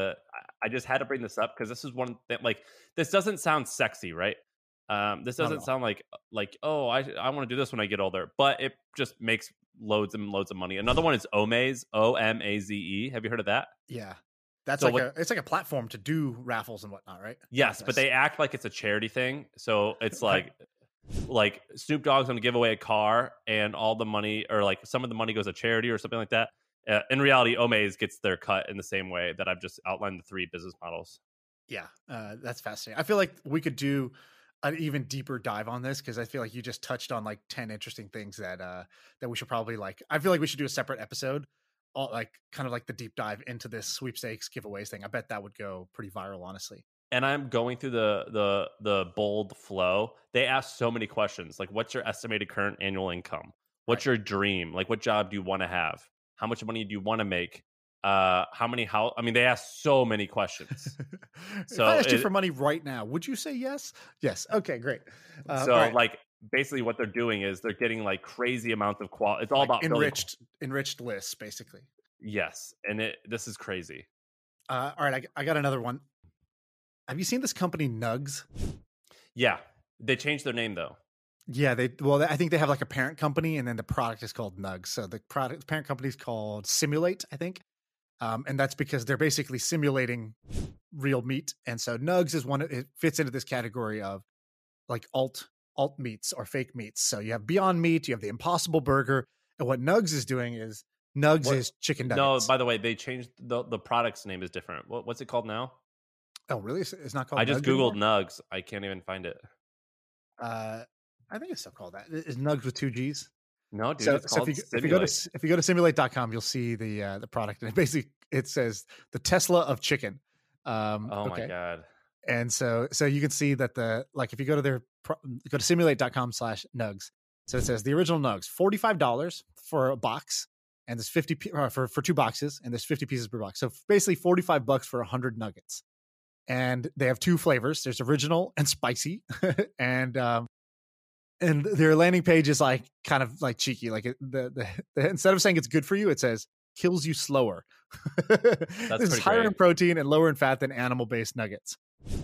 I just had to bring this up because this is one thing. Like, this doesn't sound sexy, right? This doesn't sound like oh, I want to do this when I get older, but it just makes loads and loads of money. Another one is Omaze, OMAZE. Have you heard of that? Yeah, that's so it's like a platform to do raffles and whatnot, right? Yes, but they act like it's a charity thing, so it's like Snoop Dogg's going to give away a car and all the money, or like some of the money goes to charity or something like that. In reality, Omaze gets their cut in the same way that I've just outlined the 3 business models. Yeah, that's fascinating. I feel like we could do an even deeper dive on this, because I feel like you just touched on like 10 interesting things that we should probably I feel like we should do a separate episode, like kind of like the deep dive into this sweepstakes giveaways thing. I bet that would go pretty viral, honestly. And I'm going through the bold flow. They ask so many questions, like, what's your estimated current annual income? What's your dream? Like, what job do you want to have? How much money do you want to make? They ask so many questions. So if I asked you for money right now, would you say yes? Yes. Okay, great. Like, basically what they're doing is they're getting like crazy amounts of quality. It's all about enriched lists, basically. Yes. And this is crazy. All right. I got another one. Have you seen this company Nugs? Yeah. They changed their name though. Yeah, I think they have like a parent company, and then the product is called Nugs. So the parent company is called Simulate, I think. And that's because they're basically simulating real meat. And so Nugs is it fits into this category of like alt meats or fake meats. So you have Beyond Meat, you have the Impossible Burger, And what Nugs is doing is Nugs is chicken nuggets. No, by the way, they changed the product's name is different. What's it called now? Oh, really? It's not called. I just Nugs googled anymore? Nugs. I can't even find it. I think it's still called that. It's Nugs with 2 G's. No, dude. So, It's so called if you go to simulate.com, you'll see the product, and it says the Tesla of chicken. Oh my god. And so you can see that if you go to go to simulate.com/nugs. So it says the original Nugs, $45 for a box, and there's 50 for 2 boxes, and there's 50 pieces per box. So basically $45 for 100 nuggets. And they have 2 flavors. There's original and spicy. and their landing page is like kind of like cheeky. Like the instead of saying it's good for you, it says kills you slower. This is higher in protein and lower in fat than animal-based nuggets.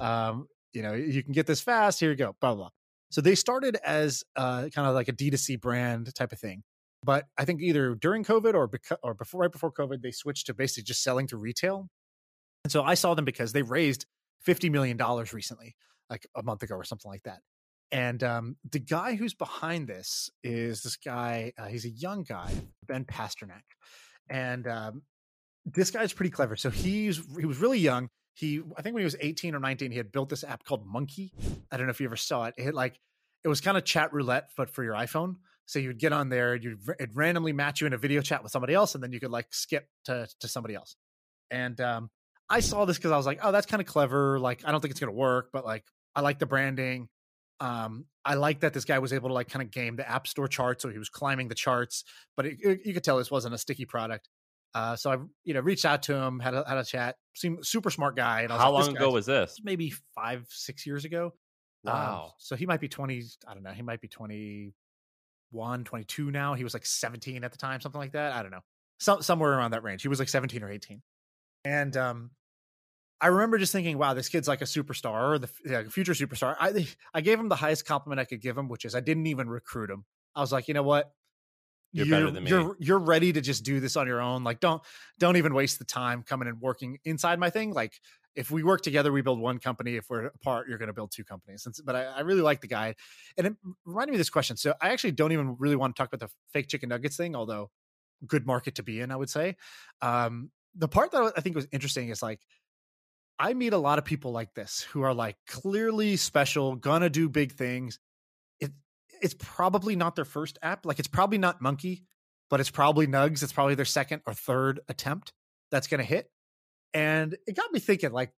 You can get this fast. Here you go. Blah, blah. So they started as kind of like a D2C brand type of thing. But I think either during COVID or right before COVID, they switched to basically just selling to retail. And so I saw them because they raised $50 million recently, like a month ago or something like that. And the guy who's behind this is this guy. He's a young guy, Ben Pasternak. And this guy's pretty clever. So he was really young. I think when he was 18 or 19, he had built this app called Monkey. I don't know if you ever saw it. It was kind of chat roulette, but for your iPhone. So you'd get on there, it'd randomly match you in a video chat with somebody else, and then you could like skip to somebody else. And I saw this because I was like, oh, that's kind of clever. Like, I don't think it's going to work, but like, I like the branding. I like that this guy was able to like kind of game the App Store chart. So he was climbing the charts, but you could tell this wasn't a sticky product. So I, reached out to him, had a chat. Seemed super smart guy. And I was How like, long ago was this? Maybe 5-6 years ago. Wow. So he might be 20. I don't know. He might be 21, 22 now. He was like 17 at the time, something like that. I don't know. Somewhere around that range. He was like 17 or 18. And I remember just thinking, wow, this kid's like a superstar, or the future superstar. I gave him the highest compliment I could give him, which is I didn't even recruit him. I was like, you know what? You're better than me. You're ready to just do this on your own. Like, don't even waste the time coming and working inside my thing. Like, if we work together, we build one company. If we're apart, you're going to build 2 companies. But I really like the guy. And it reminded me of this question. So I actually don't even really want to talk about the fake chicken nuggets thing, although good market to be in, I would say. The part that I think was interesting is like, I meet a lot of people like this who are like clearly special, gonna do big things. It's probably not their first app. Like, it's probably not Monkey, but it's probably Nugs. It's probably their second or third attempt that's going to hit. And it got me thinking, like,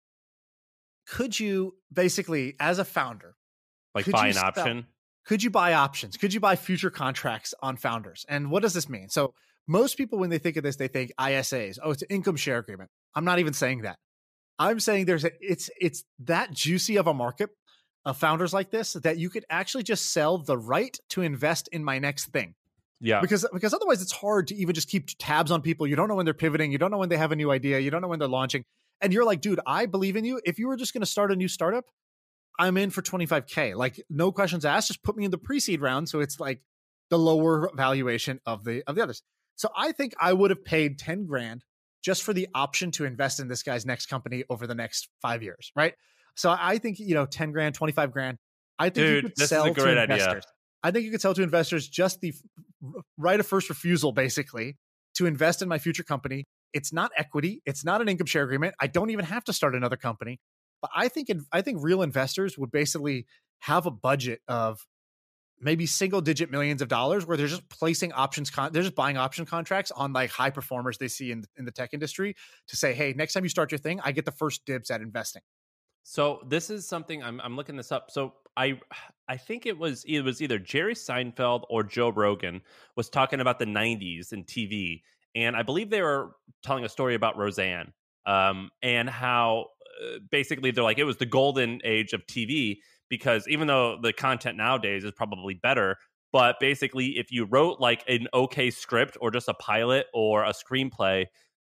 could you basically, as a founder, like buy an option? Could you buy options? Could you buy future contracts on founders? And what does this mean? So most people, when they think of this, they think ISAs. Oh, it's an income share agreement. I'm not even saying that. I'm saying it's that juicy of a market of founders like this that you could actually just sell the right to invest in my next thing. Yeah. Because otherwise it's hard to even just keep tabs on people. You don't know when they're pivoting. You don't know when they have a new idea. You don't know when they're launching. And you're like, dude, I believe in you. If you were just going to start a new startup, I'm in for 25K. Like, no questions asked. Just put me in the pre-seed round. So it's like the lower valuation of the others. So I think I would have paid 10 grand just for the option to invest in this guy's next company over the next 5 years. Right. So I think, 10 grand, 25 grand. I think you could sell to investors. I think you could sell to investors just the right of first refusal, basically, to invest in my future company. It's not equity. It's not an income share agreement. I don't even have to start another company. But I think real investors would basically have a budget of maybe single-digit millions of dollars where they're just placing options. They're just buying option contracts on like high performers they see in the tech industry to say, hey, next time you start your thing, I get the first dibs at investing. So this is something I'm looking this up. So I think it was either Jerry Seinfeld or Joe Rogan was talking about the 90s in TV, and I believe they were telling a story about Roseanne, and how basically they're like it was the golden age of TV because even though the content nowadays is probably better, but basically if you wrote like an okay script or just a pilot or a screenplay,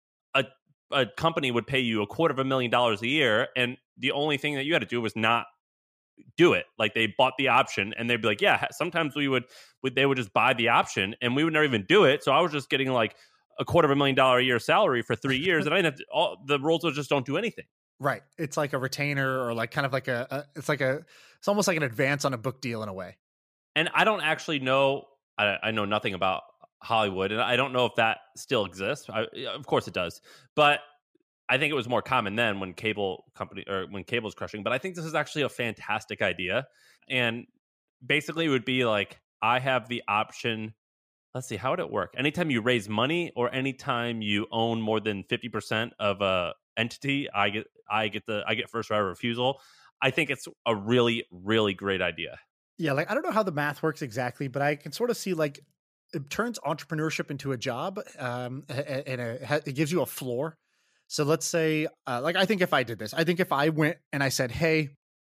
a company would pay you $250,000 a year, and the only thing that you had to do was not do it. Like, they bought the option, and they'd be like, yeah, sometimes they would just buy the option, and we would never even do it. So I was just getting like $250,000 a year salary for 3 years, and I didn't have to, the roles just don't do anything. Right. It's like a retainer, or like kind of like it's almost like an advance on a book deal in a way. And I don't actually know. I know nothing about Hollywood, and I don't know if that still exists. Of course it does, but I think it was more common then when cable was crushing. But I think this is actually a fantastic idea, and basically it would be like, I have the option. Let's see, how would it work? Anytime you raise money or anytime you own more than 50% of a entity, I get first right of refusal. I think it's a really, really great idea. Yeah, like I don't know how the math works exactly, but I can sort of see like it turns entrepreneurship into a job, and it gives you a floor. So let's say, like I think if I did this, I think if I went and I said, hey,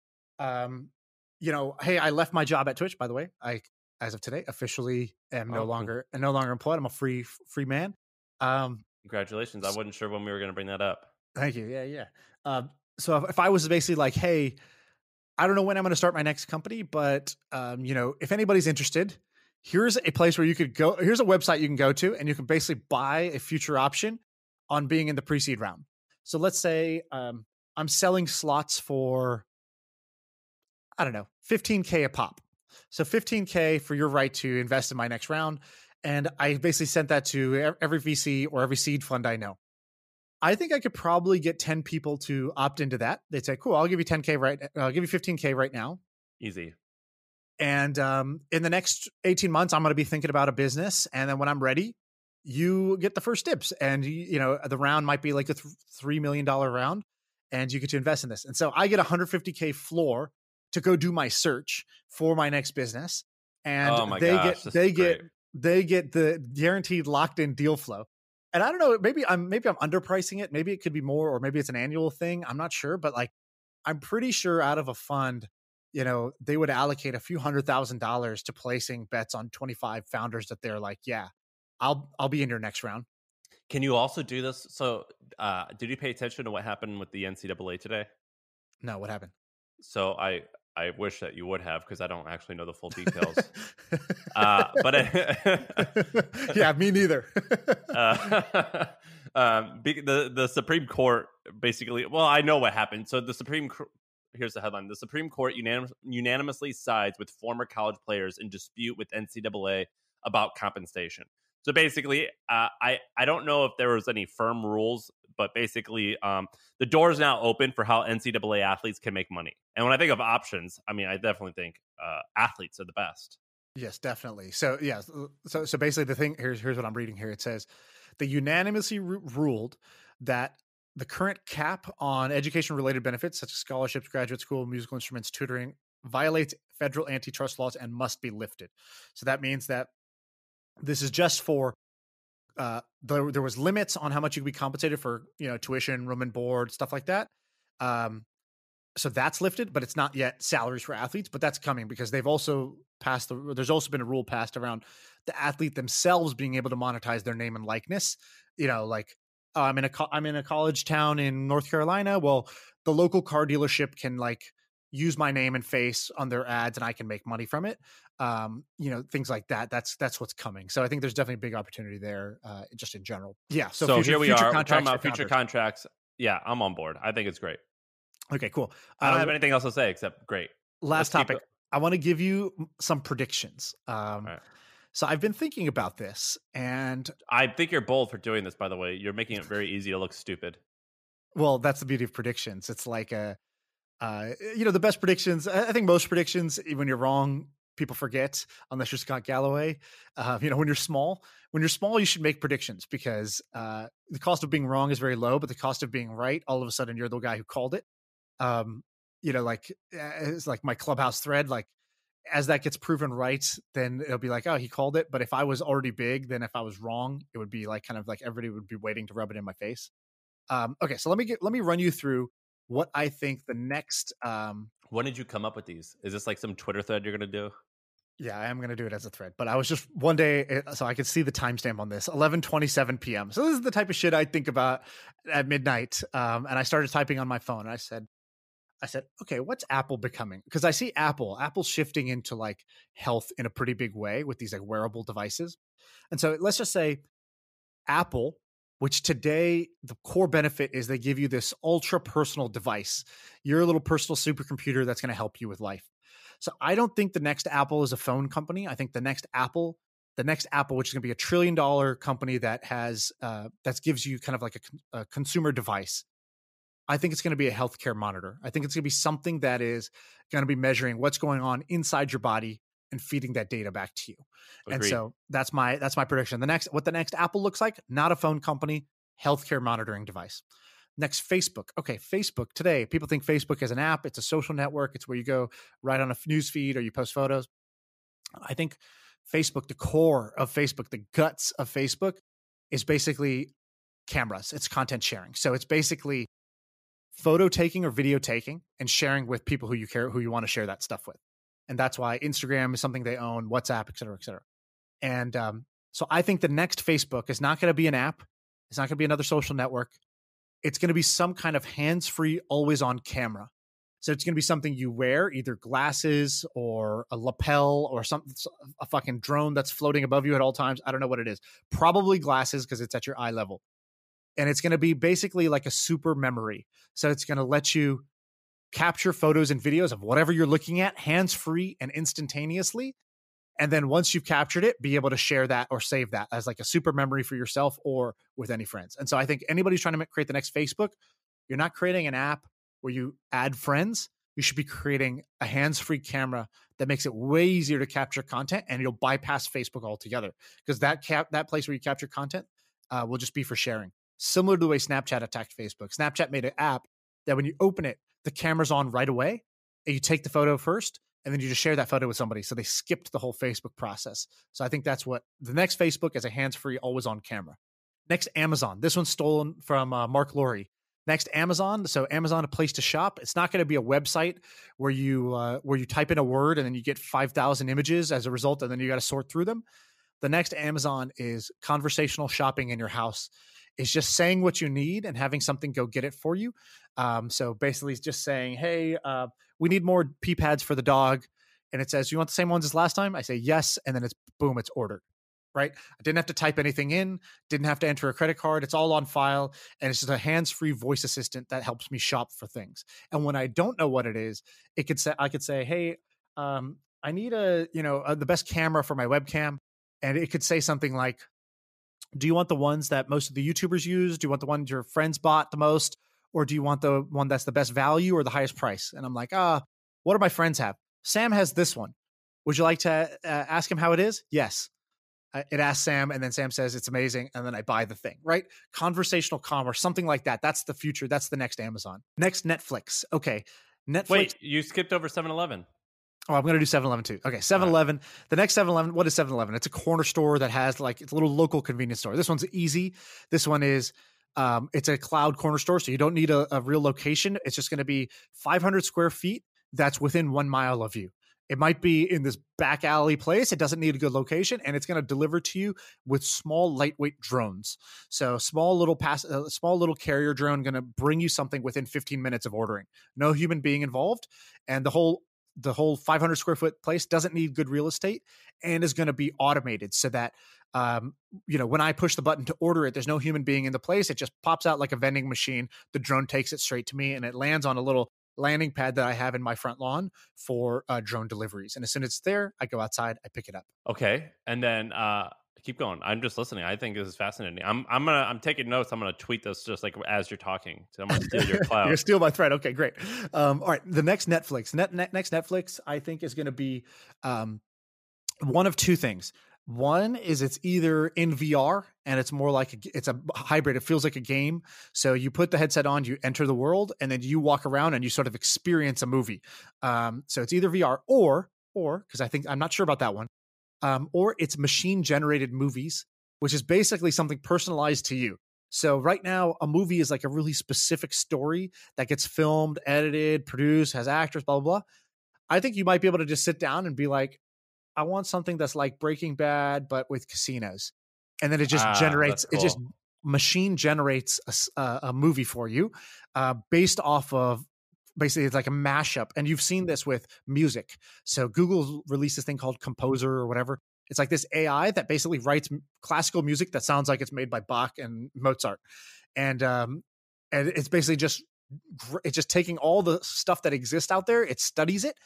hey, I left my job at Twitch. By the way, as of today, officially am no longer employed. I'm a free man. Congratulations! I wasn't sure when we were going to bring that up. Thank you. Yeah. So if I was basically like, hey, I don't know when I'm going to start my next company, but if anybody's interested, here's a place where you could go. Here's a website you can go to, and you can basically buy a future option on being in the pre-seed round. So let's say I'm selling slots for, I don't know, $15K a pop. So $15K for your right to invest in my next round. And I basically sent that to every VC or every seed fund I know. I think I could probably get 10 people to opt into that. They'd say, cool, I'll give you 10K I'll give you 15K right now. Easy. And in the next 18 months, I'm going to be thinking about a business. And then when I'm ready, you get the first dibs. And, the round might be like a $3 million round, and you get to invest in this. And so I get 150K floor to go do my search for my next business. And they get the guaranteed locked in deal flow. And I don't know, maybe I'm underpricing it. Maybe it could be more, or maybe it's an annual thing. I'm not sure, but like, I'm pretty sure out of a fund, they would allocate a few $100,000 to placing bets on 25 founders that they're like, yeah, I'll be in your next round. Can you also do this? So, did you pay attention to what happened with the NCAA today? No, what happened? So I wish that you would have, because I don't actually know the full details. Yeah, me neither. The Supreme Court basically, well, I know what happened. So here's the headline: the Supreme Court unanimously sides with former college players in dispute with NCAA about compensation. So basically, I don't know if there was any firm rules, but basically, the door is now open for how NCAA athletes can make money. And when I think of options, I mean, I definitely think athletes are the best. Yes, definitely. So yeah, so basically, the thing here's what I'm reading here. It says they unanimously ruled that the current cap on education-related benefits such as scholarships, graduate school, musical instruments, tutoring violates federal antitrust laws and must be lifted. So that means that this is just for there was limits on how much you could be compensated for, tuition, room and board, stuff like that. So that's lifted, but it's not yet salaries for athletes, but that's coming because they've also passed there's also been a rule passed around the athlete themselves being able to monetize their name and likeness. Like I'm in a college town in North Carolina. Well, the local car dealership can like use my name and face on their ads and I can make money from it. Things like that. That's what's coming. So I think there's definitely a big opportunity there, just in general. Yeah. So here we are talking about future contracts. Yeah, I'm on board. I think it's great. Okay, cool. I don't have anything else to say except great. Last topic. I want to give you some predictions. Right. So I've been thinking about this, and I think you're bold for doing this, by the way. You're making it very easy to look stupid. Well, that's the beauty of predictions. It's like the best predictions. I think most predictions, when you're wrong, people forget, unless you're Scott Galloway. When you're small, you should make predictions because the cost of being wrong is very low, but the cost of being right, all of a sudden, you're the guy who called it. It's like my Clubhouse thread, like as that gets proven right, then it'll be like, oh, he called it. But if I was already big, then if I was wrong, it would be like kind of like everybody would be waiting to rub it in my face. Okay, so let me run you through what I think the next. When did you come up with these? Is this like some Twitter thread you're going to do? Yeah, I am going to do it as a thread, but I was just one day, so I could see the timestamp on this, 11:27 p.m. So this is the type of shit I think about at midnight. And I started typing on my phone. And I said, okay, what's Apple becoming? Because I see Apple's shifting into like health in a pretty big way with these like wearable devices. And so let's just say Apple, which today the core benefit is they give you this ultra personal device, your little personal supercomputer that's going to help you with life. So I don't think the next Apple is a phone company. I think the next Apple, the next Apple, which is going to be $1 trillion company that has that gives you kind of like a consumer device. I think it's going to be a healthcare monitor. I think it's going to be something that is going to be measuring what's going on inside your body and feeding that data back to you. Agreed. And so that's my prediction. What the next Apple looks like, not a phone company, healthcare monitoring device. Next, Facebook. Okay, Facebook today, people think Facebook is an app. It's a social network. It's where you go right on a news feed or you post photos. I think Facebook, the core of Facebook, the guts of Facebook is basically cameras. It's content sharing. So it's basically photo taking or video taking and sharing with people who you want to share that stuff with. And that's why Instagram is something they own, WhatsApp, et cetera, et cetera. And so I think the next Facebook is not going to be an app. It's not going to be another social network. It's going to be some kind of hands-free, always-on camera. So it's going to be something you wear, either glasses or a lapel or a fucking drone that's floating above you at all times. I don't know what it is. Probably glasses because it's at your eye level. And it's going to be basically like a super memory. So it's going to let you capture photos and videos of whatever you're looking at, hands-free and instantaneously. And then once you've captured it, be able to share that or save that as like a super memory for yourself or with any friends. And so I think anybody who's trying to create the next Facebook, you're not creating an app where you add friends. You should be creating a hands-free camera that makes it way easier to capture content, and you'll bypass Facebook altogether because that place where you capture content will just be for sharing. Similar to the way Snapchat attacked Facebook. Snapchat made an app that when you open it, the camera's on right away, and you take the photo first, and then you just share that photo with somebody. So they skipped the whole Facebook process. So I think that's what the next Facebook is, a hands-free, always-on camera. Next, Amazon. This one's stolen from Mark Lowry. Next, Amazon. So Amazon, a place to shop. It's not going to be a website where you type in a word and then you get 5,000 images as a result, and then you got to sort through them. The next Amazon is conversational shopping in your house. It's just saying what you need and having something go get it for you. So basically it's just saying, hey, we need more pee pads for the dog. And it says, you want the same ones as last time? I say yes. And then it's boom, it's ordered, right? I didn't have to type anything in, didn't have to enter a credit card. It's all on file. And it's just a hands-free voice assistant that helps me shop for things. And when I don't know what it is, I could say, hey, I need the best camera for my webcam. And it could say something like, do you want the ones that most of the YouTubers use? Do you want the ones your friends bought the most? Or do you want the one that's the best value or the highest price? And I'm like, what do my friends have? Sam has this one. Would you like to ask him how it is? Yes. It asks Sam, and then Sam says it's amazing, and then I buy the thing, right? Conversational commerce, something like that. That's the future. That's the next Amazon. Next, Netflix. Okay. Netflix. Wait, you skipped over 7-Eleven. Oh, I'm going to do 7-Eleven too. Okay, 7-Eleven. Right. The next 7-Eleven, what is 7-Eleven? It's a corner store that has it's a little local convenience store. This one's easy. This one is, it's a cloud corner store, so you don't need a real location. It's just going to be 500 square feet that's within 1 mile of you. It might be in this back alley place. It doesn't need a good location, and it's going to deliver to you with small, lightweight drones. So small little carrier drone going to bring you something within 15 minutes of ordering. No human being involved, and the whole 500 square foot place doesn't need good real estate and is going to be automated so that, when I push the button to order it, there's no human being in the place. It just pops out like a vending machine. The drone takes it straight to me, and it lands on a little landing pad that I have in my front lawn for drone deliveries. And as soon as it's there, I go outside, I pick it up. Okay. And then, keep going. I'm just listening. I think this is fascinating. I'm taking notes. I'm gonna tweet this just like as you're talking. So I'm gonna steal your cloud. You're gonna steal my thread. Okay, great. All right. The next Netflix. Next Netflix, I think, is gonna be one of two things. One is it's either in VR and it's more like it's a hybrid. It feels like a game. So you put the headset on, you enter the world, and then you walk around and you sort of experience a movie. So it's either VR or because I'm not sure about that one. Or it's machine generated movies, which is basically something personalized to you. So right now, a movie is like a really specific story that gets filmed, edited, produced, has actors, blah, blah, blah. I think you might be able to just sit down and be like, I want something that's like Breaking Bad, but with casinos. And then it just generates, cool. It just machine generates a movie for you based off of, basically it's like a mashup. And you've seen this with music. So Google released this thing called Composer or whatever. It's like this AI that basically writes classical music that sounds like it's made by Bach and Mozart. And it's basically just taking all the stuff that exists out there. It studies it.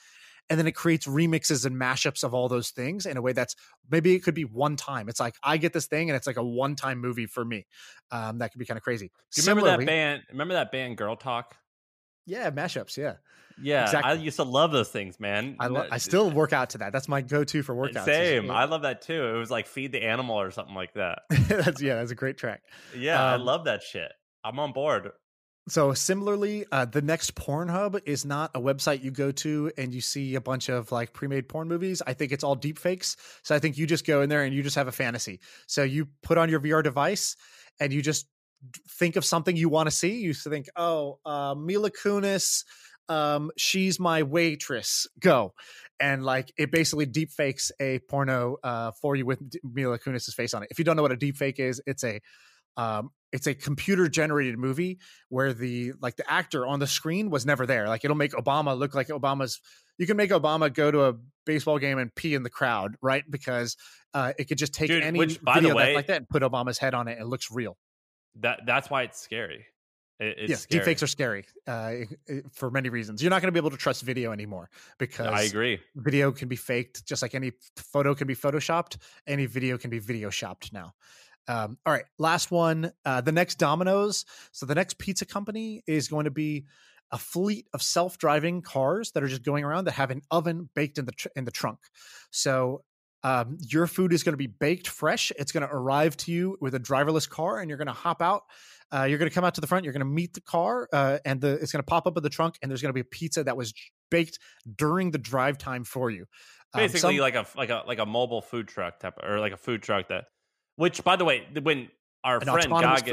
and then it creates remixes and mashups of all those things in a way that's maybe it could be one time. It's like I get this thing and it's like a one-time movie for me. That could be kind of crazy. Do you remember that band? Remember that band Girl Talk? Yeah, mashups. Yeah. Yeah, exactly. I used to love those things, man. I still work out to that. That's my go-to for workouts. Same. I love that too. It was like Feed the Animal or something like that. That's a great track. Yeah, I love that shit. I'm on board. So similarly, the next Pornhub is not a website you go to and you see a bunch of like pre-made porn movies. I think it's all deep fakes. So I think you just go in there and you just have a fantasy. So you put on your VR device and you just think of something you want to see. You think, Mila Kunis, she's my waitress. Go. And like it basically deep fakes a porno for you with Mila Kunis's face on it. If you don't know what a deep fake is, it's a computer generated movie where the actor on the screen was never there. Like it'll make Obama look like you can make Obama go to a baseball game and pee in the crowd, right? Because it could just take any video like that and put Obama's head on it. And it looks real. That's why it's scary. Yes, deepfakes are scary for many reasons. You're not going to be able to trust video anymore because I agree. Video can be faked, just like any photo can be photoshopped. Any video can be video shopped now. All right, last one. The next Domino's. So the next pizza company is going to be a fleet of self-driving cars that are just going around that have an oven baked in the trunk. So your food is going to be baked fresh. It's going to arrive to you with a driverless car, and you're going to hop out. You're going to come out to the front. You're going to meet the car, and it's going to pop up in the trunk. And there's going to be a pizza that was baked during the drive time for you. Basically, like a mobile food truck type, or like a food truck that. Which, by the way, when our friend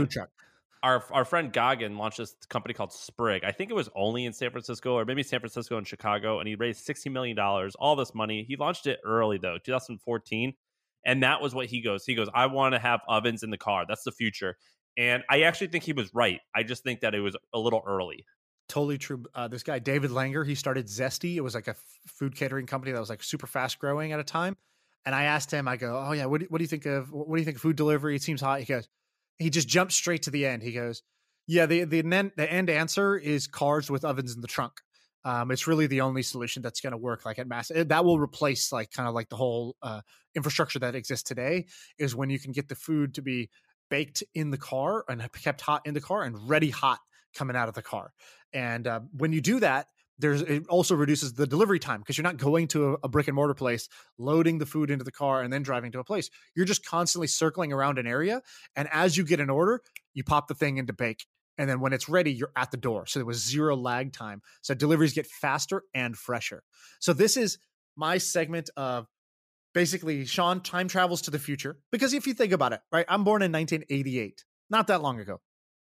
Goggin launched this company called Sprig, I think it was only in San Francisco or maybe San Francisco and Chicago, and he raised $60 million, all this money. He launched it early, though, 2014, and that was what he goes, I want to have ovens in the car. That's the future. And I actually think he was right. I just think that it was a little early. Totally true. This guy, David Langer, he started Zesty. It was like a food catering company that was like super fast growing at a time. And I asked him, I go, oh yeah, what do you think of food delivery? It seems hot. He just jumped straight to the end. He goes, yeah, the end answer is cars with ovens in the trunk. It's really the only solution that's going to work like at mass. That will replace like kind of like the whole infrastructure that exists today is when you can get the food to be baked in the car and kept hot in the car and ready hot coming out of the car. And when you do that, it also reduces the delivery time because you're not going to a brick and mortar place, loading the food into the car and then driving to a place. You're just constantly circling around an area. And as you get an order, you pop the thing into bake. And then when it's ready, you're at the door. So there was zero lag time. So deliveries get faster and fresher. So this is my segment of basically Sean time travels to the future. Because if you think about it, right, I'm born in 1988, not that long ago.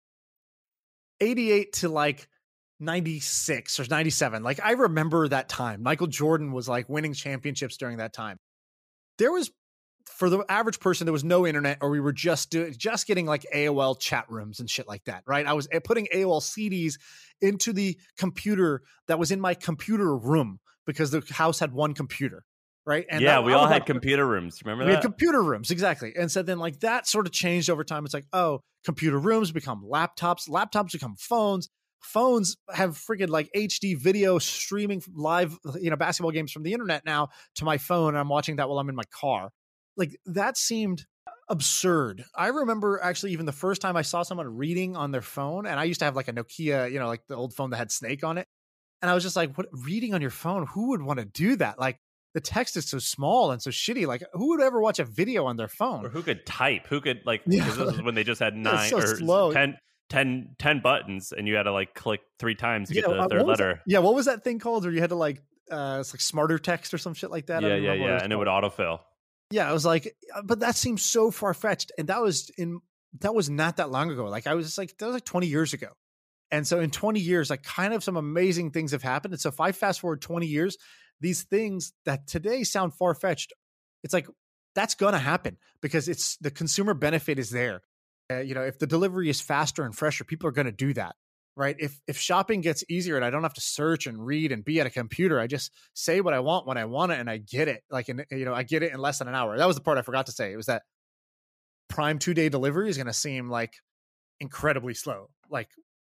88 to like 96 or 97. Like I remember that time. Michael Jordan was like winning championships during that time. There was, for the average person, there was no internet, or we were just getting like AOL chat rooms and shit like that, right? I was putting AOL CDs into the computer that was in my computer room because the house had one computer, right? And yeah, we all had computer rooms. Remember that? We had computer rooms, exactly. And so then like that sort of changed over time. It's like, oh, computer rooms become laptops become phones. Phones have freaking like HD video streaming live, basketball games from the internet now to my phone. And I'm watching that while I'm in my car. Like that seemed absurd. I remember actually even the first time I saw someone reading on their phone, and I used to have like a Nokia, like the old phone that had Snake on it. And I was just like, what, reading on your phone? Who would want to do that? Like the text is so small and so shitty. Like who would ever watch a video on their phone? Or who could type? Who could because this is when they just had 9 so or slow. 10 buttons and you had to like click 3 times to get the third letter. What was that thing called? Or you had to like, it's like smarter text or some shit like that. Yeah. And it would autofill. Yeah. I was like, but that seems so far fetched. And that was not that long ago. Like I was just like, that was like 20 years ago. And so in 20 years, like kind of some amazing things have happened. And so if I fast forward 20 years, these things that today sound far fetched, it's like, that's going to happen because it's the consumer benefit is there. If the delivery is faster and fresher, people are going to do that, right? If shopping gets easier and I don't have to search and read and be at a computer, I just say what I want when I want it and I get it. Like, I get it in less than an hour. That was the part I forgot to say. It was that Prime 2-day delivery is going to seem like incredibly slow. Like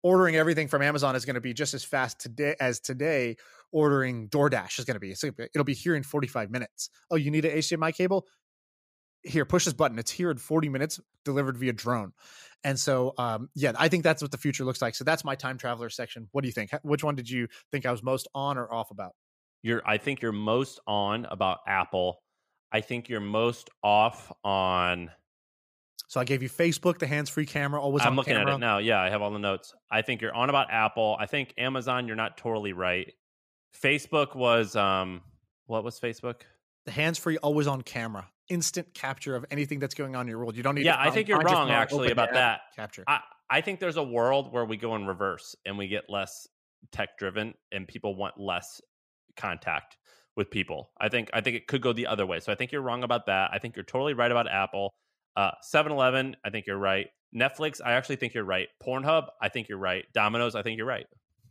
ordering everything from Amazon is going to be just as fast today ordering DoorDash is going to be. So it'll be here in 45 minutes. Oh, you need an HDMI cable? Here, push this button. It's here in 40 minutes, delivered via drone. And so, I think that's what the future looks like. So that's my time traveler section. What do you think? Which one did you think I was most on or off about? I think you're most on about Apple. I think you're most off on. So I gave you Facebook, the hands-free camera, always on camera. I'm looking at it now. Yeah, I have all the notes. I think you're on about Apple. I think Amazon, you're not totally right. Facebook was, what was Facebook? The hands-free, always on camera. Instant capture of anything that's going on in your world. You don't need to I think you're wrong, actually, about that. Capture. I think there's a world where we go in reverse and we get less tech-driven and people want less contact with people. I think it could go the other way. So I think you're wrong about that. I think you're totally right about Apple. 7-Eleven, I think you're right. Netflix, I actually think you're right. Pornhub, I think you're right. Domino's, I think you're right.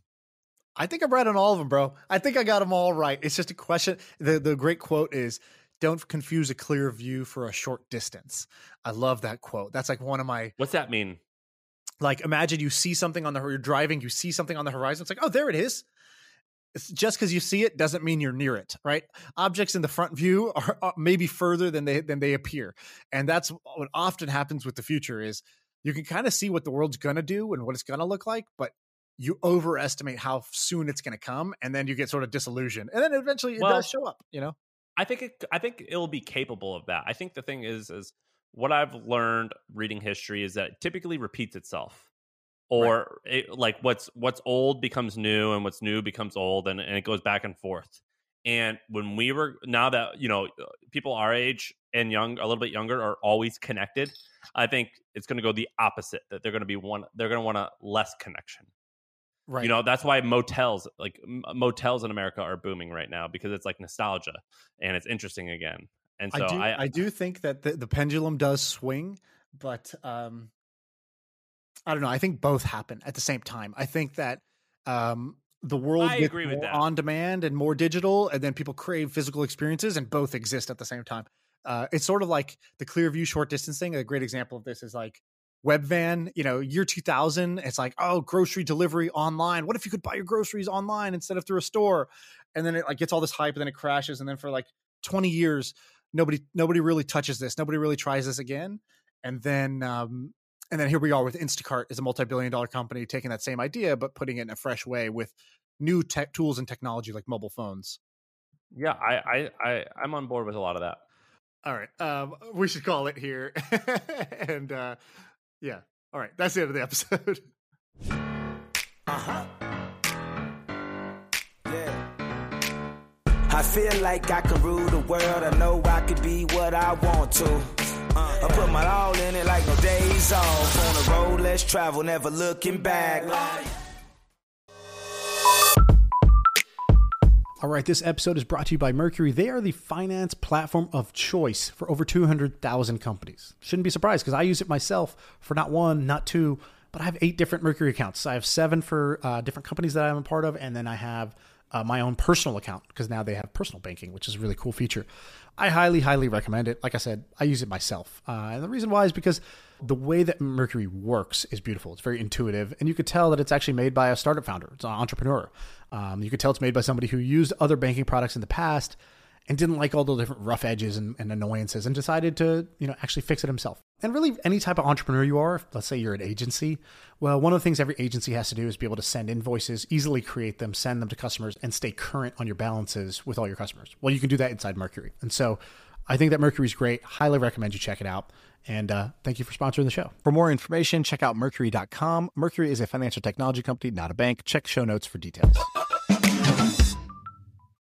I think I'm right on all of them, bro. I think I got them all right. It's just a question. The great quote is, don't confuse a clear view for a short distance. I love that quote. That's like one of my... What's that mean? Like, imagine you see something you're driving, you see something on the horizon. It's like, oh, there it is. It's just because you see it doesn't mean you're near it, right? Objects in the front view are maybe further than they appear. And that's what often happens with the future is you can kind of see what the world's going to do and what it's going to look like, but you overestimate how soon it's going to come. And then you get sort of disillusioned. And then eventually it does show up, you know? I think it'll be capable of that. I think the thing is what I've learned reading history is that it typically repeats itself. Or like what's old becomes new and what's new becomes old and it goes back and forth. And now that, people our age and a little bit younger are always connected, I think it's going to go the opposite, that they're going to want a less connection. Right. That's why motels in America are booming right now, because it's like nostalgia and it's interesting again. And so I do think that the pendulum does swing, but I don't know. I think both happen at the same time. I think that the world gets more on demand and more digital, and then people crave physical experiences, and both exist at the same time. It's sort of like the clear view short distance thing. A great example of this is like Webvan, year 2000. It's like, oh, grocery delivery online. What if you could buy your groceries online instead of through a store? And then it like gets all this hype, and then it crashes. And then for like 20 years, nobody really touches this. Nobody really tries this again. And then here we are with Instacart as a multi-billion-dollar company taking that same idea, but putting it in a fresh way with new tech tools and technology like mobile phones. Yeah, I'm on board with a lot of that. All right. We should call it here. And yeah. All right. That's the end of the episode. Yeah. I feel like I can rule the world. I know I could be what I want to. I put my all in it like no days off. On the road, let's travel, never looking back. All right, this episode is brought to you by Mercury. They are the finance platform of choice for over 200,000 companies. Shouldn't be surprised because I use it myself for not one, not two, but I have 8 different Mercury accounts. I have 7 for different companies that I'm a part of, and then I have my own personal account because now they have personal banking, which is a really cool feature. I highly, highly recommend it. Like I said, I use it myself. And the reason why is because the way that Mercury works is beautiful. It's very intuitive. And you could tell that it's actually made by a startup founder. It's an entrepreneur. You could tell it's made by somebody who used other banking products in the past and didn't like all the different rough edges and annoyances and decided to, actually fix it himself. And really, any type of entrepreneur you are, let's say you're an agency, well, one of the things every agency has to do is be able to send invoices, easily create them, send them to customers, and stay current on your balances with all your customers. Well, you can do that inside Mercury. And so I think that Mercury is great. Highly recommend you check it out. And thank you for sponsoring the show. For more information, check out Mercury.com. Mercury is a financial technology company, not a bank. Check show notes for details.